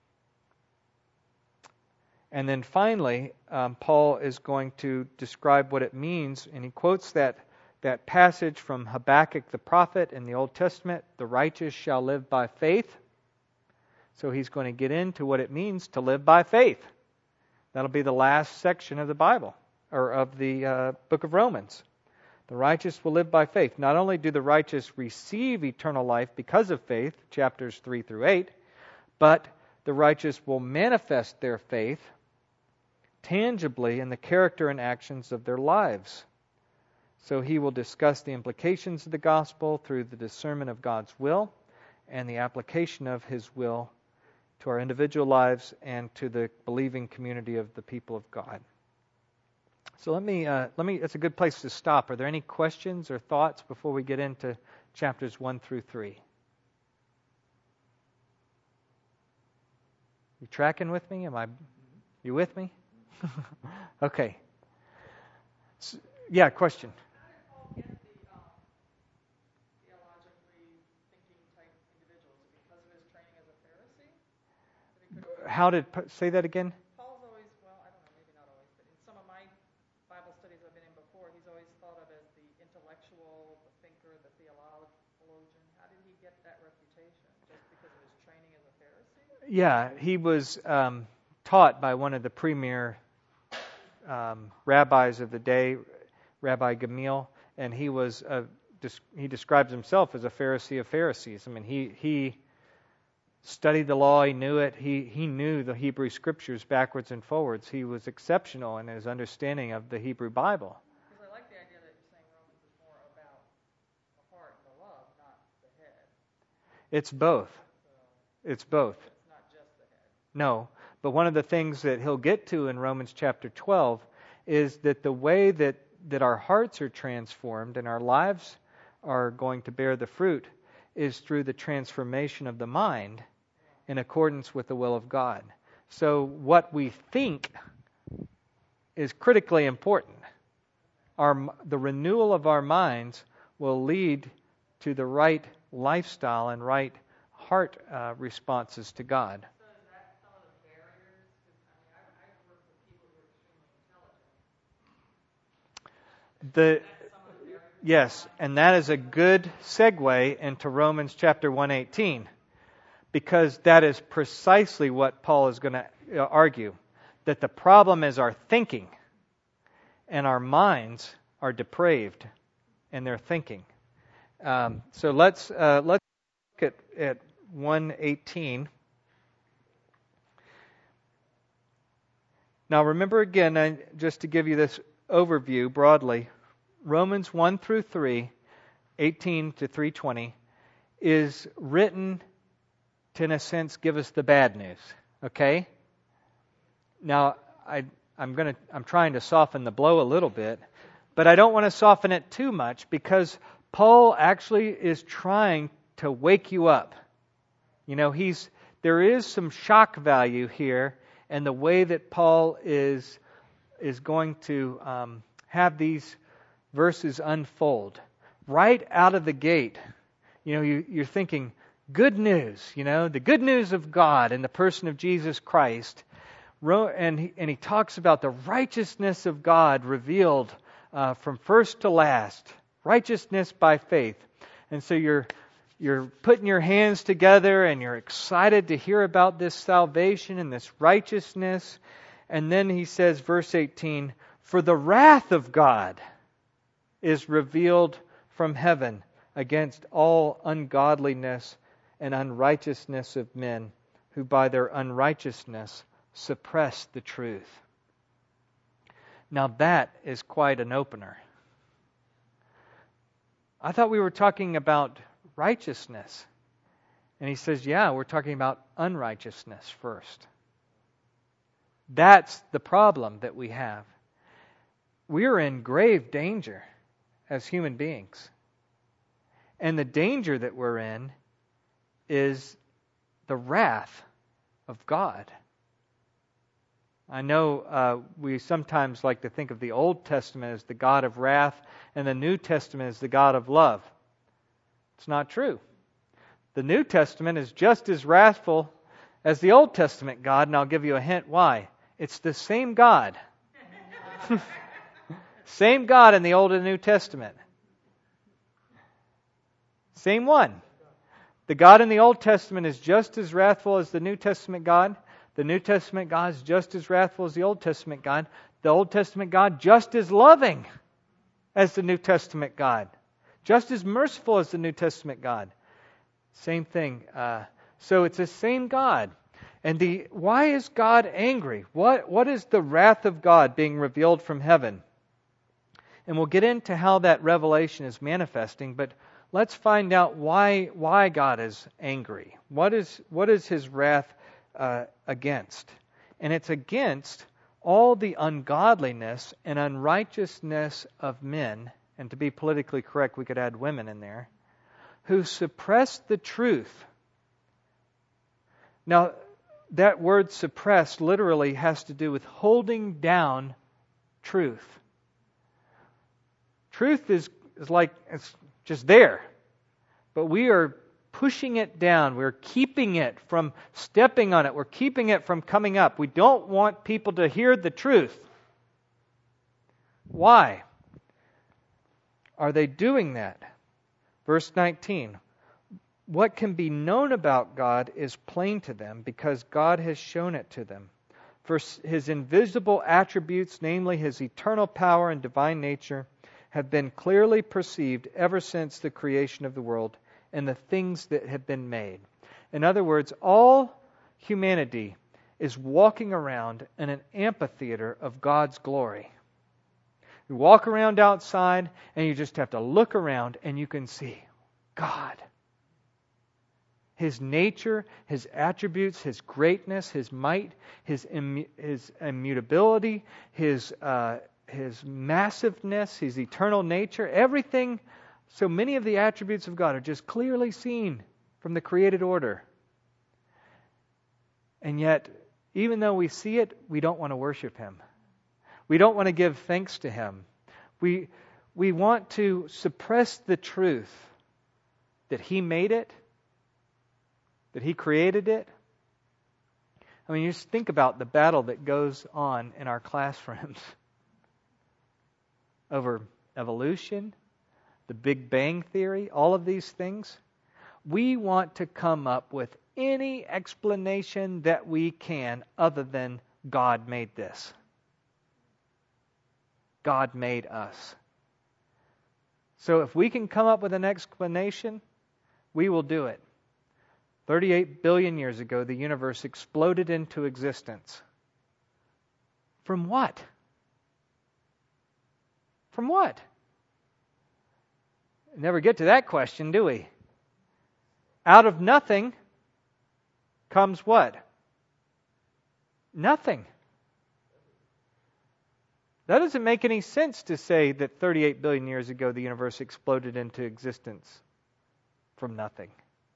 And then finally, Paul is going to describe what it means, and he quotes that passage from Habakkuk the prophet in the Old Testament, "The righteous shall live by faith." So he's going to get into what it means to live by faith. That'll be the last section of the Bible, or of the book of Romans. The righteous will live by faith. Not only do the righteous receive eternal life because of faith, chapters 3 through 8, but the righteous will manifest their faith tangibly in the character and actions of their lives. So he will discuss the implications of the gospel through the discernment of God's will and the application of His will to our individual lives and to the believing community of the people of God. So let me. It's a good place to stop. Are there any questions or thoughts before we get into chapters 1 through 3? You tracking with me? You with me? Okay. So, yeah, question. How did Paul get the theologically thinking type individuals? Because of his training as a Pharisee? Say that again? Paul's always, well, I don't know, maybe not always, but in some of my Bible studies I've been in before, he's always thought of as the intellectual, the thinker, the theologian. How did he get that reputation? Just because of his training as a Pharisee? Yeah, he was taught by one of the premier rabbis of the day, Rabbi Gamaliel, and he describes himself as a Pharisee of Pharisees. I mean, he studied the law, he knew it, he knew the Hebrew Scriptures backwards and forwards. He was exceptional in his understanding of the Hebrew Bible. Because I like the idea that you're saying Romans is more about the heart, the love, not the head. It's both. It's both. It's not just the head. No, but one of the things that he'll get to in Romans chapter 12 is that the way that our hearts are transformed and our lives are going to bear the fruit is through the transformation of the mind in accordance with the will of God. So what we think is critically important. The renewal of our minds will lead to the right lifestyle and right heart responses to God. So is that some of the barriers? Because I've worked with people who are extremely intelligent. Yes, and that is a good segue into Romans chapter 1:18, because that is precisely what Paul is going to argue, that the problem is our thinking, and our minds are depraved in their thinking. So let's look at 1:18. Now remember again, just to give you this overview broadly, Romans 1 through 3, 18 to 3:20, is written to, in a sense, give us the bad news. Okay? Now, I'm trying to soften the blow a little bit, but I don't want to soften it too much because Paul actually is trying to wake you up. There is some shock value here in the way that Paul is going to have these verses unfold. Right out of the gate, you're thinking, good news, the good news of God in the person of Jesus Christ. And he talks about the righteousness of God revealed from first to last. Righteousness by faith. And so you're putting your hands together and you're excited to hear about this salvation and this righteousness. And then he says, verse 18, for the wrath of God is revealed from heaven against all ungodliness and unrighteousness of men who by their unrighteousness suppress the truth. Now that is quite an opener. I thought we were talking about righteousness. And he says, yeah, we're talking about unrighteousness first. That's the problem that we have. We are in grave danger as human beings. And the danger that we're in is the wrath of God. I know we sometimes like to think of the Old Testament as the God of wrath and the New Testament as the God of love. It's not true. The New Testament is just as wrathful as the Old Testament God, and I'll give you a hint why. It's the same God. Same God in the Old and New Testament. Same one. The God in the Old Testament is just as wrathful as the New Testament God. The New Testament God is just as wrathful as the Old Testament God. The Old Testament God just as loving as the New Testament God. Just as merciful as the New Testament God. Same thing. So it's the same God. And why is God angry? What is the wrath of God being revealed from heaven? And we'll get into how that revelation is manifesting, but let's find out why God is angry. What is His wrath against? And it's against all the ungodliness and unrighteousness of men, and to be politically correct, we could add women in there, who suppress the truth. Now, that word suppress literally has to do with holding down truth. Truth is like, it's just there. But we are pushing it down. We're keeping it from stepping on it. We're keeping it from coming up. We don't want people to hear the truth. Why are they doing that? Verse 19. What can be known about God is plain to them because God has shown it to them. For His invisible attributes, namely His eternal power and divine nature, have been clearly perceived ever since the creation of the world and the things that have been made. In other words, all humanity is walking around in an amphitheater of God's glory. You walk around outside and you just have to look around and you can see God. His nature, His attributes, His greatness, His might, His immutability, His massiveness, His eternal nature, everything. So many of the attributes of God are just clearly seen from the created order. And yet, even though we see it, we don't want to worship Him. We don't want to give thanks to Him. We want to suppress the truth that He made it, that He created it. I mean, you just think about the battle that goes on in our classrooms over evolution, the Big Bang Theory, all of these things. We want to come up with any explanation that we can other than God made this. God made us. So if we can come up with an explanation, we will do it. 38 billion years ago, the universe exploded into existence. From what? From what? Never get to that question, do we? Out of nothing comes what? Nothing. That doesn't make any sense to say that 38 billion years ago the universe exploded into existence from nothing.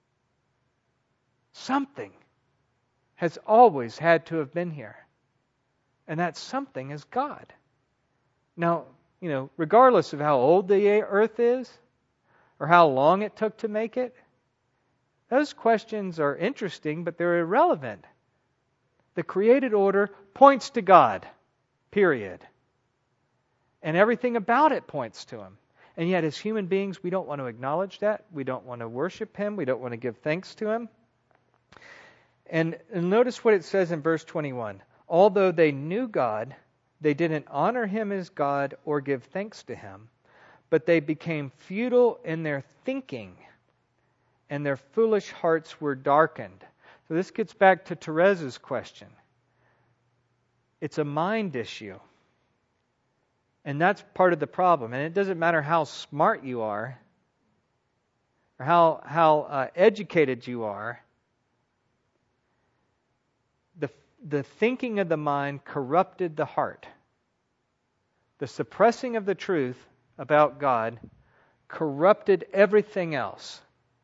Something has always had to have been here. And that something is God. Now, regardless of how old the earth is, or how long it took to make it, those questions are interesting, but they're irrelevant. The created order points to God, period. And everything about it points to Him. And yet, as human beings, we don't want to acknowledge that. We don't want to worship Him. We don't want to give thanks to Him. And notice what it says in verse 21. Although they knew God, they didn't honor Him as God or give thanks to Him, but they became futile in their thinking, and their foolish hearts were darkened. So this gets back to Teresa's question. It's a mind issue. And that's part of the problem. And it doesn't matter how smart you are, or how educated you are. The thinking of the mind corrupted the heart. The suppressing of the truth about God corrupted everything else.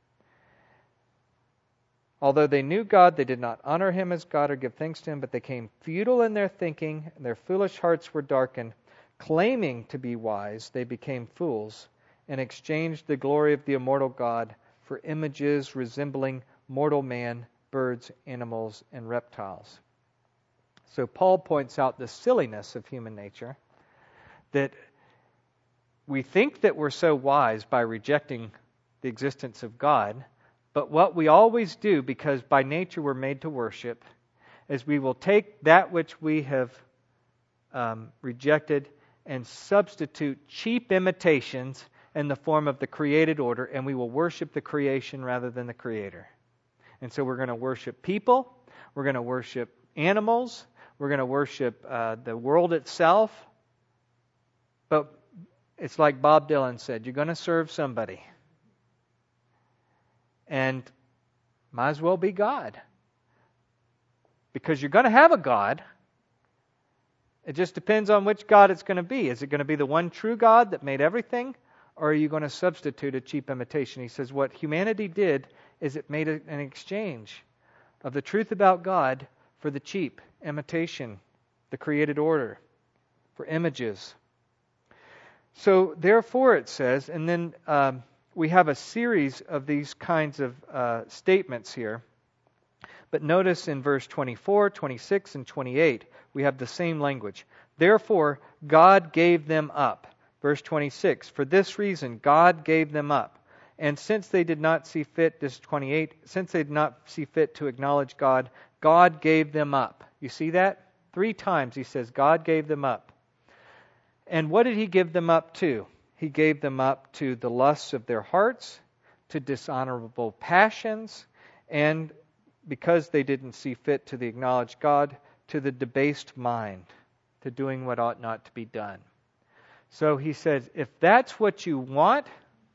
Although they knew God, they did not honor Him as God or give thanks to Him, but they became futile in their thinking, and their foolish hearts were darkened. Claiming to be wise, they became fools, and exchanged the glory of the immortal God for images resembling mortal man, birds, animals, and reptiles. So Paul points out the silliness of human nature, that we think that we're so wise by rejecting the existence of God, but what we always do, because by nature we're made to worship, is we will take that which we have rejected and substitute cheap imitations in the form of the created order, and we will worship the creation rather than the Creator. And so we're going to worship people, we're going to worship animals, we're going to worship the world itself. But it's like Bob Dylan said, you're going to serve somebody. And might as well be God. Because you're going to have a God. It just depends on which God it's going to be. Is it going to be the one true God that made everything? Or are you going to substitute a cheap imitation? He says what humanity did is it made an exchange of the truth about God for the cheap imitation, the created order, for images. So therefore it says, and then we have a series of these kinds of statements here. But notice in verse 24, 26, and 28, we have the same language. Therefore, God gave them up. Verse 26, for this reason, God gave them up. And since they did not see fit, this 28, since they did not see fit to acknowledge God, God gave them up. You see that? 3 times he says, God gave them up. And what did He give them up to? He gave them up to the lusts of their hearts, to dishonorable passions, and because they didn't see fit to the acknowledged God, to the debased mind, to doing what ought not to be done. So he says, if that's what you want,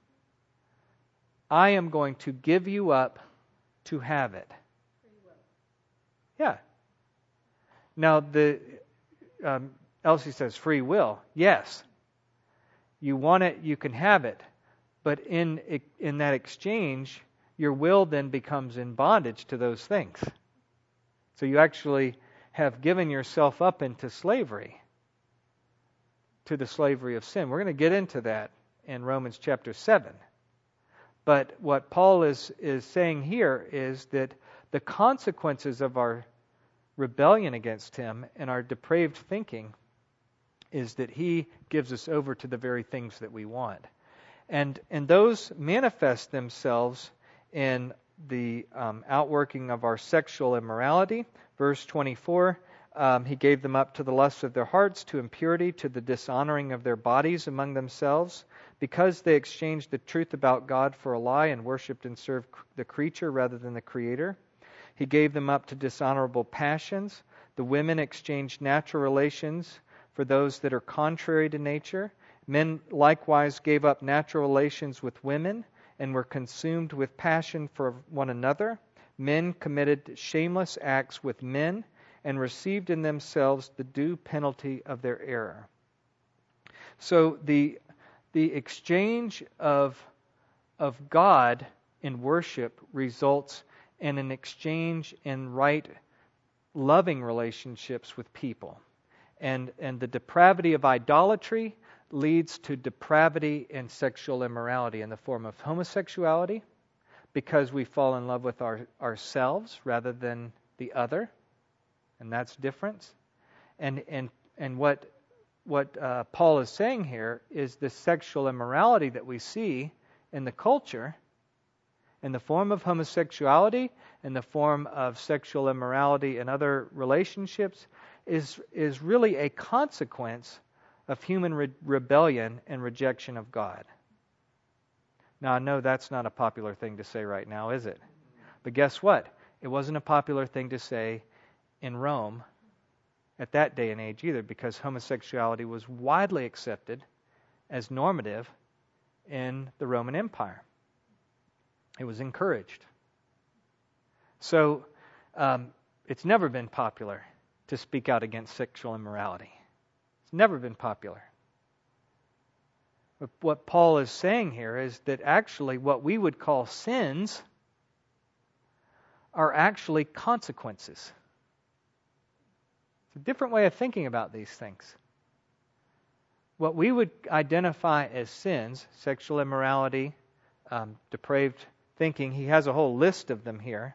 I am going to give you up to have it. Yeah. Now, Elsie says free will. Yes. You want it, you can have it. But in that exchange, your will then becomes in bondage to those things. So you actually have given yourself up into slavery, to the slavery of sin. We're going to get into that in Romans chapter 7. But what Paul is saying here is that the consequences of our rebellion against Him and our depraved thinking is that He gives us over to the very things that we want. And those manifest themselves in the outworking of our sexual immorality. Verse 24, He gave them up to the lusts of their hearts, to impurity, to the dishonoring of their bodies among themselves, because they exchanged the truth about God for a lie and worshipped and served the creature rather than the Creator. He gave them up to dishonorable passions. The women exchanged natural relations for those that are contrary to nature. Men likewise gave up natural relations with women and were consumed with passion for one another. Men committed shameless acts with men and received in themselves the due penalty of their error. So the exchange of God in worship results in an exchange in right, loving relationships with people. And the depravity of idolatry leads to depravity in sexual immorality in the form of homosexuality, because we fall in love with ourselves rather than the other, and that's difference. And what Paul is saying here is the sexual immorality that we see in the culture, in the form of homosexuality, in the form of sexual immorality in other relationships, is really a consequence of human rebellion and rejection of God. Now, I know that's not a popular thing to say right now, is it? But guess what? It wasn't a popular thing to say in Rome at that day and age either, because homosexuality was widely accepted as normative in the Roman Empire. It was encouraged. So, it's never been popular to speak out against sexual immorality. It's never been popular. But what Paul is saying here is that actually what we would call sins are actually consequences. It's a different way of thinking about these things. What we would identify as sins, sexual immorality, depraved thinking, he has a whole list of them here.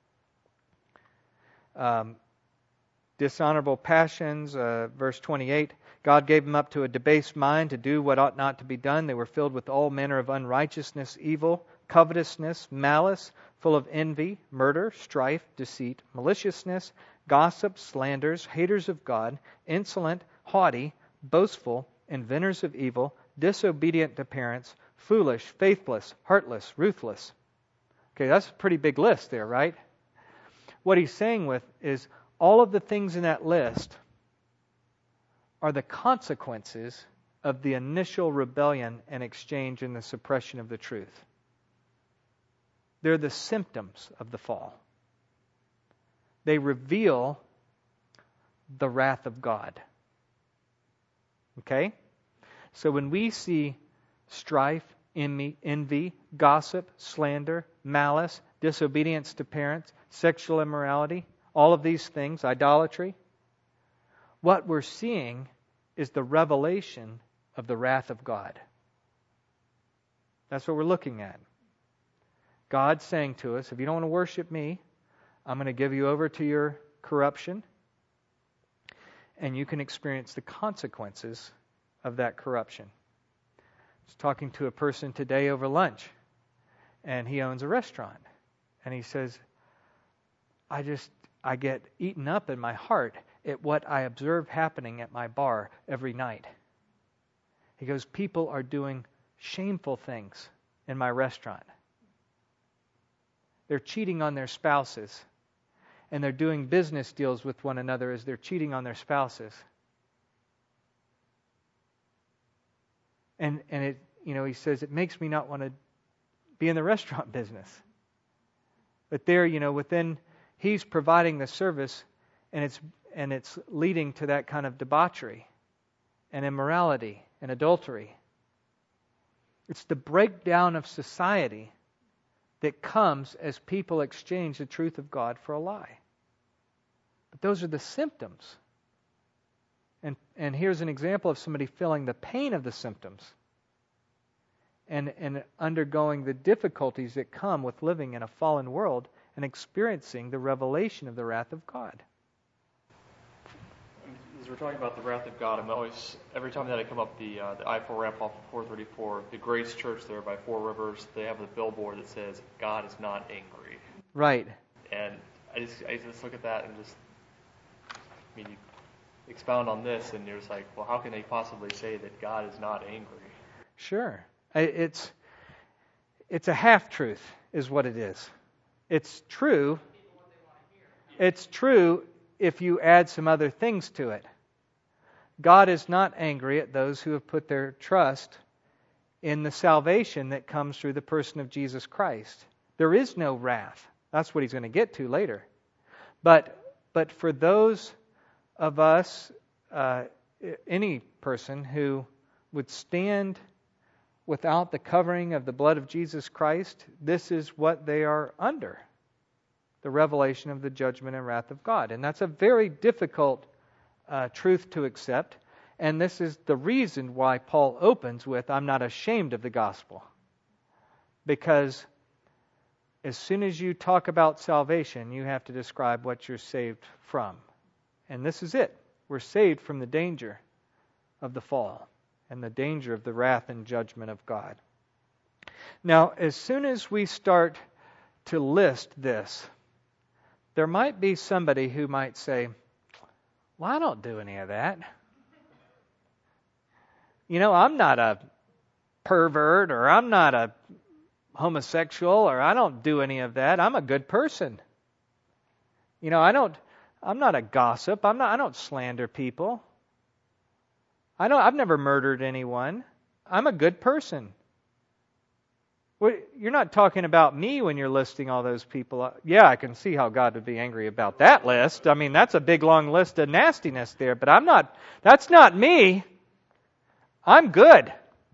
Dishonorable passions, verse 28, God gave them up to a debased mind to do what ought not to be done. They were filled with all manner of unrighteousness, evil, covetousness, malice, full of envy, murder, strife, deceit, maliciousness, gossip, slanders, haters of God, insolent, haughty, boastful, inventors of evil, disobedient to parents, foolish, faithless, heartless, ruthless. Okay, that's a pretty big list there, right? What he's saying is all of the things in that list are the consequences of the initial rebellion and exchange and the suppression of the truth. They're the symptoms of the fall. They reveal the wrath of God. Okay? So when we see strife, envy, gossip, slander, malice, disobedience to parents, sexual immorality, all of these things, idolatry, what we're seeing is the revelation of the wrath of God. That's what we're looking at. God saying to us, if you don't want to worship me, I'm going to give you over to your corruption, and you can experience the consequences of that corruption. I was talking to a person today over lunch, and he owns a restaurant, and he says, I get eaten up in my heart at what I observe happening at my bar every night. He goes, people are doing shameful things in my restaurant. They're cheating on their spouses, and they're doing business deals with one another as they're cheating on their spouses. And it, he says, it makes me not want to be in the restaurant business. But there, within, he's providing the service, and it's leading to that kind of debauchery and immorality and adultery. It's the breakdown of society that comes as people exchange the truth of God for a lie. But those are the symptoms. And here's an example of somebody feeling the pain of the symptoms and undergoing the difficulties that come with living in a fallen world and experiencing the revelation of the wrath of God. As we're talking about the wrath of God, I'm always, every time that I come up the I-4 ramp off of 434, the Grace Church there by Four Rivers, they have a billboard that says, God is not angry. Right. And I just look at that and you expound on this, and you're just like, well, how can they possibly say that God is not angry? Sure. It's a half-truth is what it is. It's true. It's true if you add some other things to it. God is not angry at those who have put their trust in the salvation that comes through the person of Jesus Christ. There is no wrath. That's what he's going to get to later. But for those of us, any person who would stand without the covering of the blood of Jesus Christ, this is what they are under. The revelation of the judgment and wrath of God. And that's a very difficult truth to accept. And this is the reason why Paul opens with, I'm not ashamed of the gospel. Because as soon as you talk about salvation, you have to describe what you're saved from. And this is it. We're saved from the danger of the fall and the danger of the wrath and judgment of God. Now, as soon as we start to list this, there might be somebody who might say, well, I don't do any of that. I'm not a pervert, or I'm not a homosexual, or I don't do any of that. I'm a good person. I'm not a gossip. I don't slander people. I've never murdered anyone. I'm a good person. Well, you're not talking about me when you're listing all those people. Yeah, I can see how God would be angry about that list. I mean, that's a big long list of nastiness there, but that's not me. I'm good.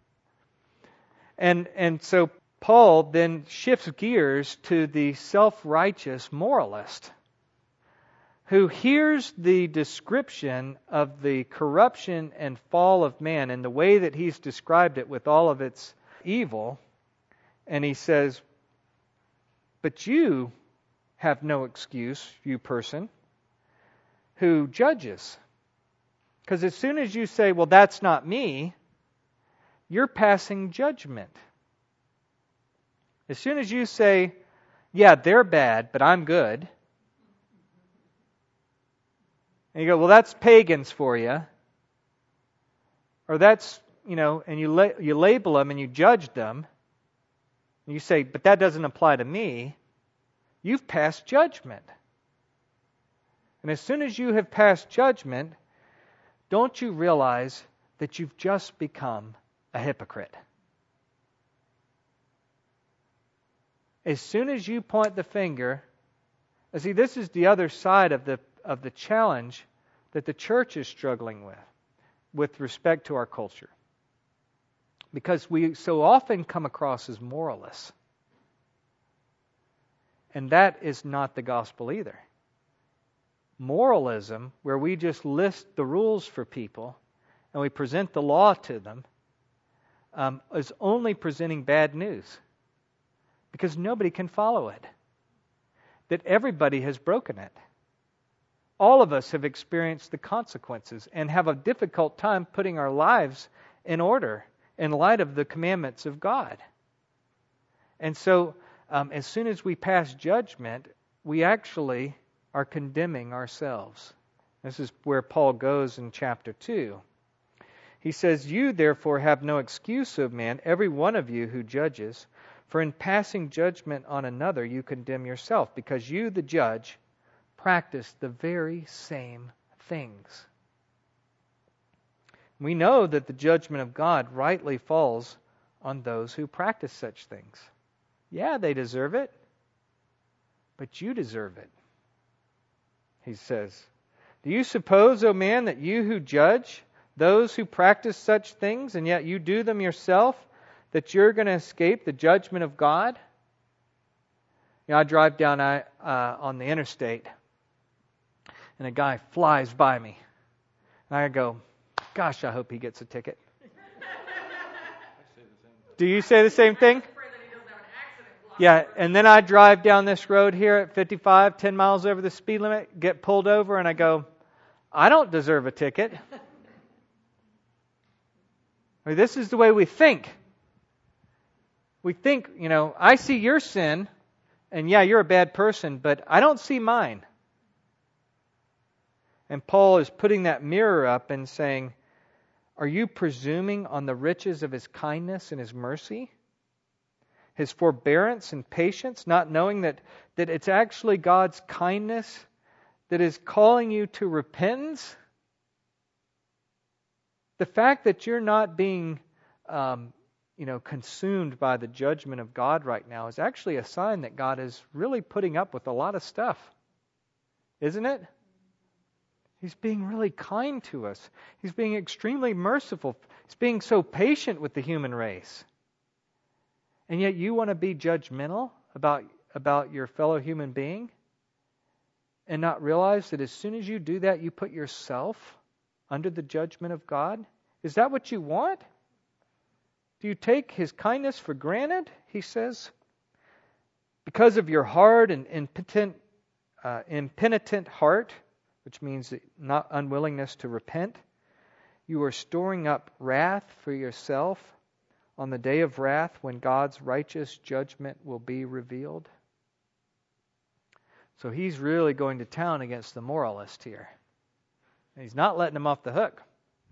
And so Paul then shifts gears to the self-righteous moralist who hears the description of the corruption and fall of man and the way that he's described it with all of its evil. And he says, but you have no excuse, you person, who judges. Because as soon as you say, well, that's not me, you're passing judgment. As soon as you say, yeah, they're bad, but I'm good, and you go, well, that's pagans for you. Or that's, and you label them and you judge them. And you say, but that doesn't apply to me. You've passed judgment. And as soon as you have passed judgment, don't you realize that you've just become a hypocrite? As soon as you point the finger, see, this is the other side of the challenge that the church is struggling with respect to our culture. Because we so often come across as moralists. And that is not the gospel either. Moralism, where we just list the rules for people and we present the law to them, is only presenting bad news. Because nobody can follow it. That everybody has broken it. All of us have experienced the consequences and have a difficult time putting our lives in order in light of the commandments of God. And so, as soon as we pass judgment, we actually are condemning ourselves. This is where Paul goes in chapter 2. He says, you therefore have no excuse, O man, every one of you who judges, for in passing judgment on another you condemn yourself, because you, the judge, practice the very same things. We know that the judgment of God rightly falls on those who practice such things. Yeah, they deserve it, but you deserve it, he says. Do you suppose, O man, that you who judge those who practice such things, and yet you do them yourself, that you're going to escape the judgment of God? I drive down on the interstate, and a guy flies by me. And I go, gosh, I hope he gets a ticket. Do you say the same thing? Yeah, and then I drive down this road here at 55, 10 miles over the speed limit, get pulled over, and I go, I don't deserve a ticket. I mean, this is the way we think. We think, I see your sin, and yeah, you're a bad person, but I don't see mine. And Paul is putting that mirror up and saying, are you presuming on the riches of His kindness and His mercy? His forbearance and patience, not knowing that it's actually God's kindness that is calling you to repentance? The fact that you're not being consumed by the judgment of God right now is actually a sign that God is really putting up with a lot of stuff. Isn't it? He's being really kind to us. He's being extremely merciful. He's being so patient with the human race. And yet you want to be judgmental about your fellow human being and not realize that as soon as you do that, you put yourself under the judgment of God? Is that what you want? Do you take His kindness for granted? He says, because of your hard and impenitent heart, which means not unwillingness to repent, you are storing up wrath for yourself on the day of wrath when God's righteous judgment will be revealed. So he's really going to town against the moralist here. And he's not letting him off the hook.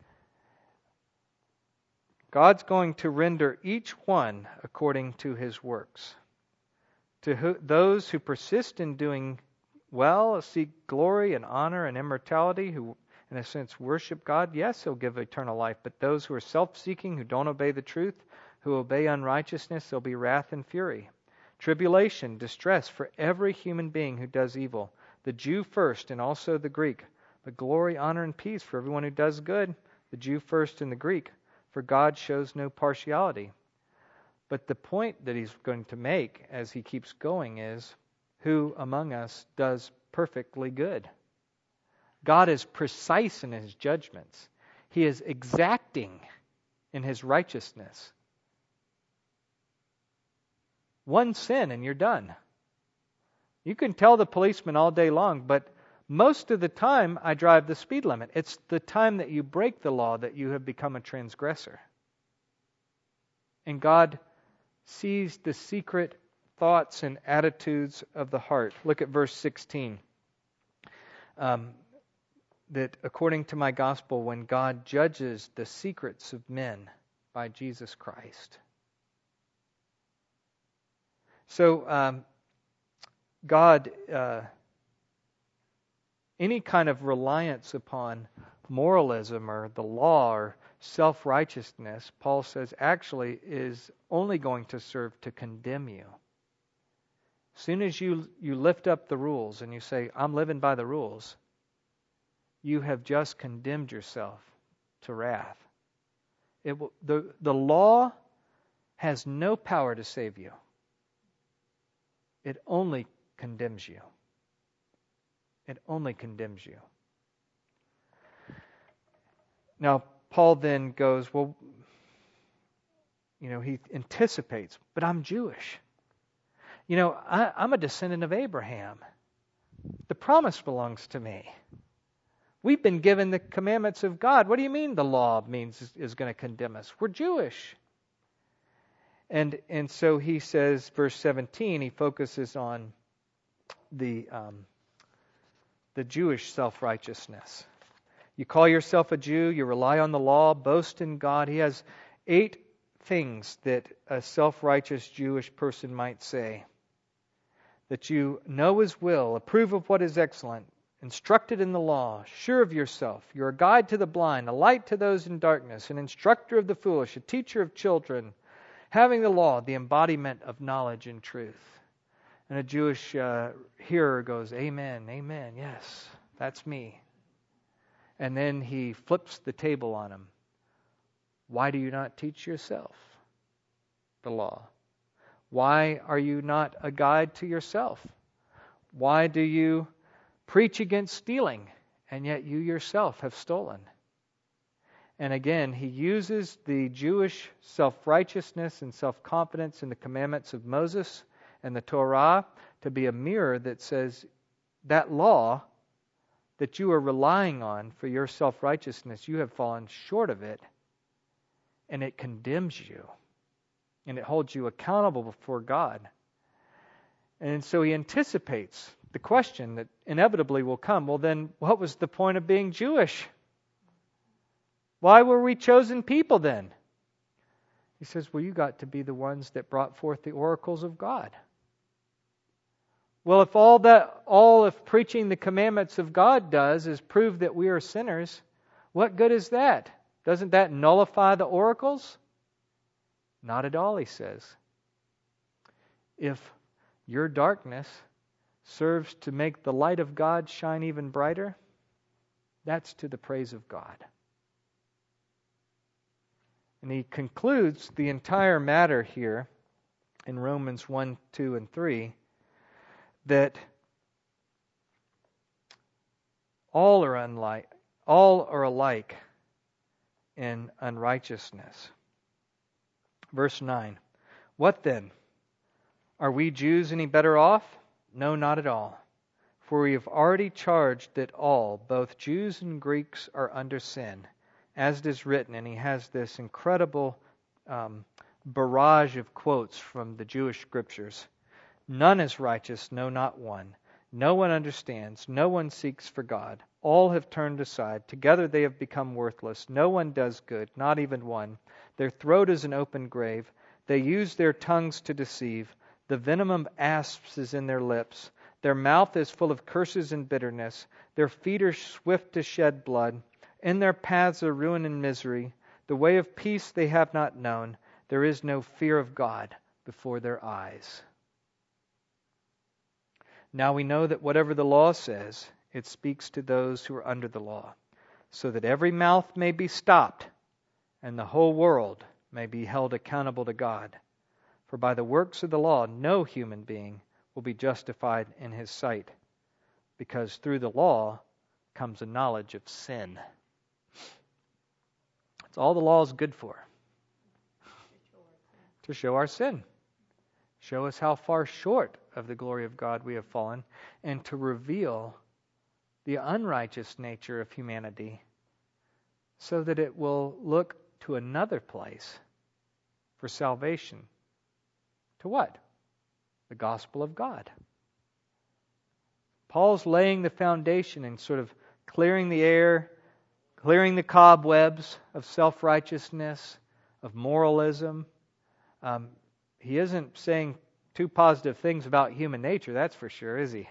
God's going to render each one according to his works. To those who persist in doing well, seek glory and honor and immortality, who in a sense worship God, yes, He'll give eternal life. But those who are self-seeking, who don't obey the truth, who obey unrighteousness, there'll be wrath and fury. Tribulation, distress for every human being who does evil, the Jew first and also the Greek. But glory, honor, and peace for everyone who does good, the Jew first and the Greek. For God shows no partiality. But the point that he's going to make as he keeps going is, who among us does perfectly good? God is precise in His judgments. He is exacting in His righteousness. One sin and you're done. You can tell the policeman all day long, but most of the time I drive the speed limit. It's the time that you break the law that you have become a transgressor. And God sees the secret thoughts and attitudes of the heart. Look at verse 16. That according to my gospel, when God judges the secrets of men by Jesus Christ. So God, any kind of reliance upon moralism or the law or self-righteousness, Paul says, actually is only going to serve to condemn you. As soon as you lift up the rules and you say, I'm living by the rules, you have just condemned yourself to wrath. The law has no power to save you. It only condemns you. It only condemns you. Now, Paul then goes, he anticipates, but I'm Jewish. I'm a descendant of Abraham. The promise belongs to me. We've been given the commandments of God. What do you mean the law is going to condemn us? We're Jewish. And so he says, verse 17, he focuses on the Jewish self-righteousness. You call yourself a Jew, you rely on the law, boast in God. He has 8 things that a self-righteous Jewish person might say. That you know His will, approve of what is excellent, instructed in the law, sure of yourself. You're a guide to the blind, a light to those in darkness, an instructor of the foolish, a teacher of children, having the law, the embodiment of knowledge and truth. And a Jewish hearer goes, amen, amen, yes, that's me. And then he flips the table on him. Why do you not teach yourself the law? Why are you not a guide to yourself? Why do you preach against stealing, and yet you yourself have stolen? And again, he uses the Jewish self-righteousness and self-confidence in the commandments of Moses and the Torah to be a mirror that says that law that you are relying on for your self-righteousness, you have fallen short of it, and it condemns you. And it holds you accountable before God. And so he anticipates the question that inevitably will come. Well, then, what was the point of being Jewish? Why were we chosen people then? He says, well, you got to be the ones that brought forth the oracles of God. Well, if all of preaching the commandments of God does is prove that we are sinners, what good is that? Doesn't that nullify the oracles? Not at all, he says. If your darkness serves to make the light of God shine even brighter, That's to the praise of God. And he concludes the entire matter here in Romans 1, 2, and 3 that all are alike in unrighteousness. Verse 9. What then? Are we Jews any better off? No, not at all. For we have already charged that all, both Jews and Greeks, are under sin, as it is written. And he has this incredible barrage of quotes from the Jewish scriptures. None is righteous, no, not one. No one understands. No one seeks for God. All have turned aside. Together they have become worthless. No one does good, not even one. Their throat is an open grave. They use their tongues to deceive. The venom of asps is in their lips. Their mouth is full of curses and bitterness. Their feet are swift to shed blood. In their paths are ruin and misery. The way of peace they have not known. There is no fear of God before their eyes. Now we know that whatever the law says, it speaks to those who are under the law, so that every mouth may be stopped, and the whole world may be held accountable to God. For by the works of the law, no human being will be justified in his sight, because through the law comes a knowledge of sin. That's all the law is good for. To show our sin. Show us how far short of the glory of God we have fallen, and to reveal the unrighteous nature of humanity so that it will look to another place for salvation. To what? The gospel of God. Paul's laying the foundation and sort of clearing the air, clearing the cobwebs of self-righteousness, of moralism. He isn't saying too positive things about human nature, that's for sure, is he?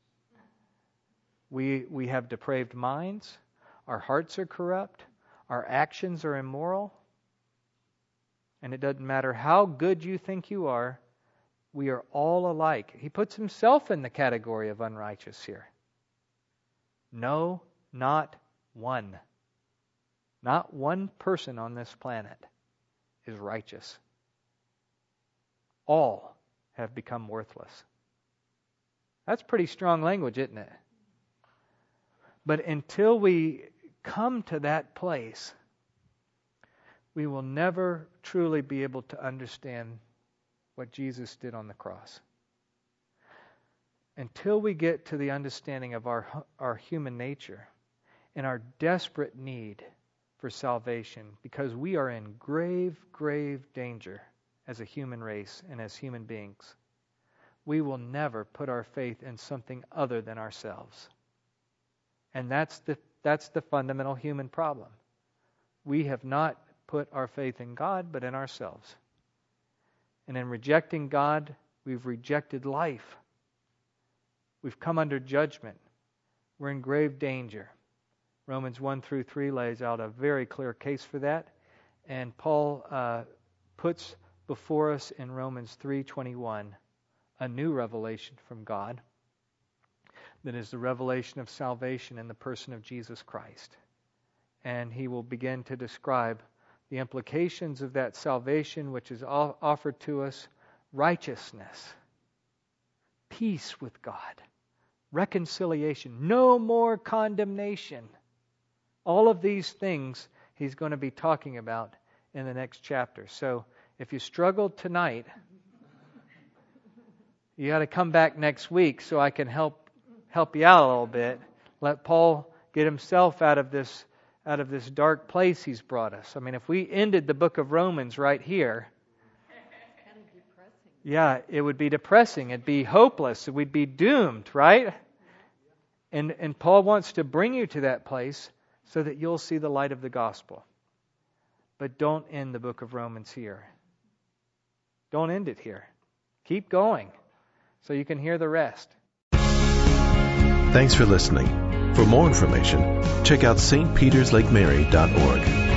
We have depraved minds. Our hearts are corrupt. Our actions are immoral. And it doesn't matter how good you think you are, we are all alike. He puts himself in the category of unrighteous here. No, not one. Not one person on this planet is righteous. All have become worthless. That's pretty strong language, isn't it? But until we come to that place, we will never truly be able to understand what Jesus did on the cross. Until we get to the understanding of our human nature and our desperate need for salvation, because we are in grave, grave danger as a human race and as human beings, we will never put our faith in something other than ourselves. And that's the fundamental human problem. We have not put our faith in God, but in ourselves. And in rejecting God, we've rejected life. We've come under judgment. We're in grave danger. Romans 1 through 3 lays out a very clear case for that. And Paul puts before us in Romans 3:21 a new revelation from God. That is the revelation of salvation in the person of Jesus Christ. And he will begin to describe the implications of that salvation which is offered to us: righteousness, peace with God, reconciliation, no more condemnation. All of these things he's going to be talking about in the next chapter. So if you struggled tonight, you got to come back next week so I can help you out a little bit. Let Paul get himself out of this dark place he's brought us. I mean, if we ended the book of Romans right here, yeah, it would be depressing. It'd be hopeless. We'd be doomed, right? And Paul wants to bring you to that place so that you'll see the light of the gospel. But don't end the book of Romans here. Don't end it here. Keep going so you can hear the rest. Thanks for listening. For more information, check out stpeterslakeMary.org.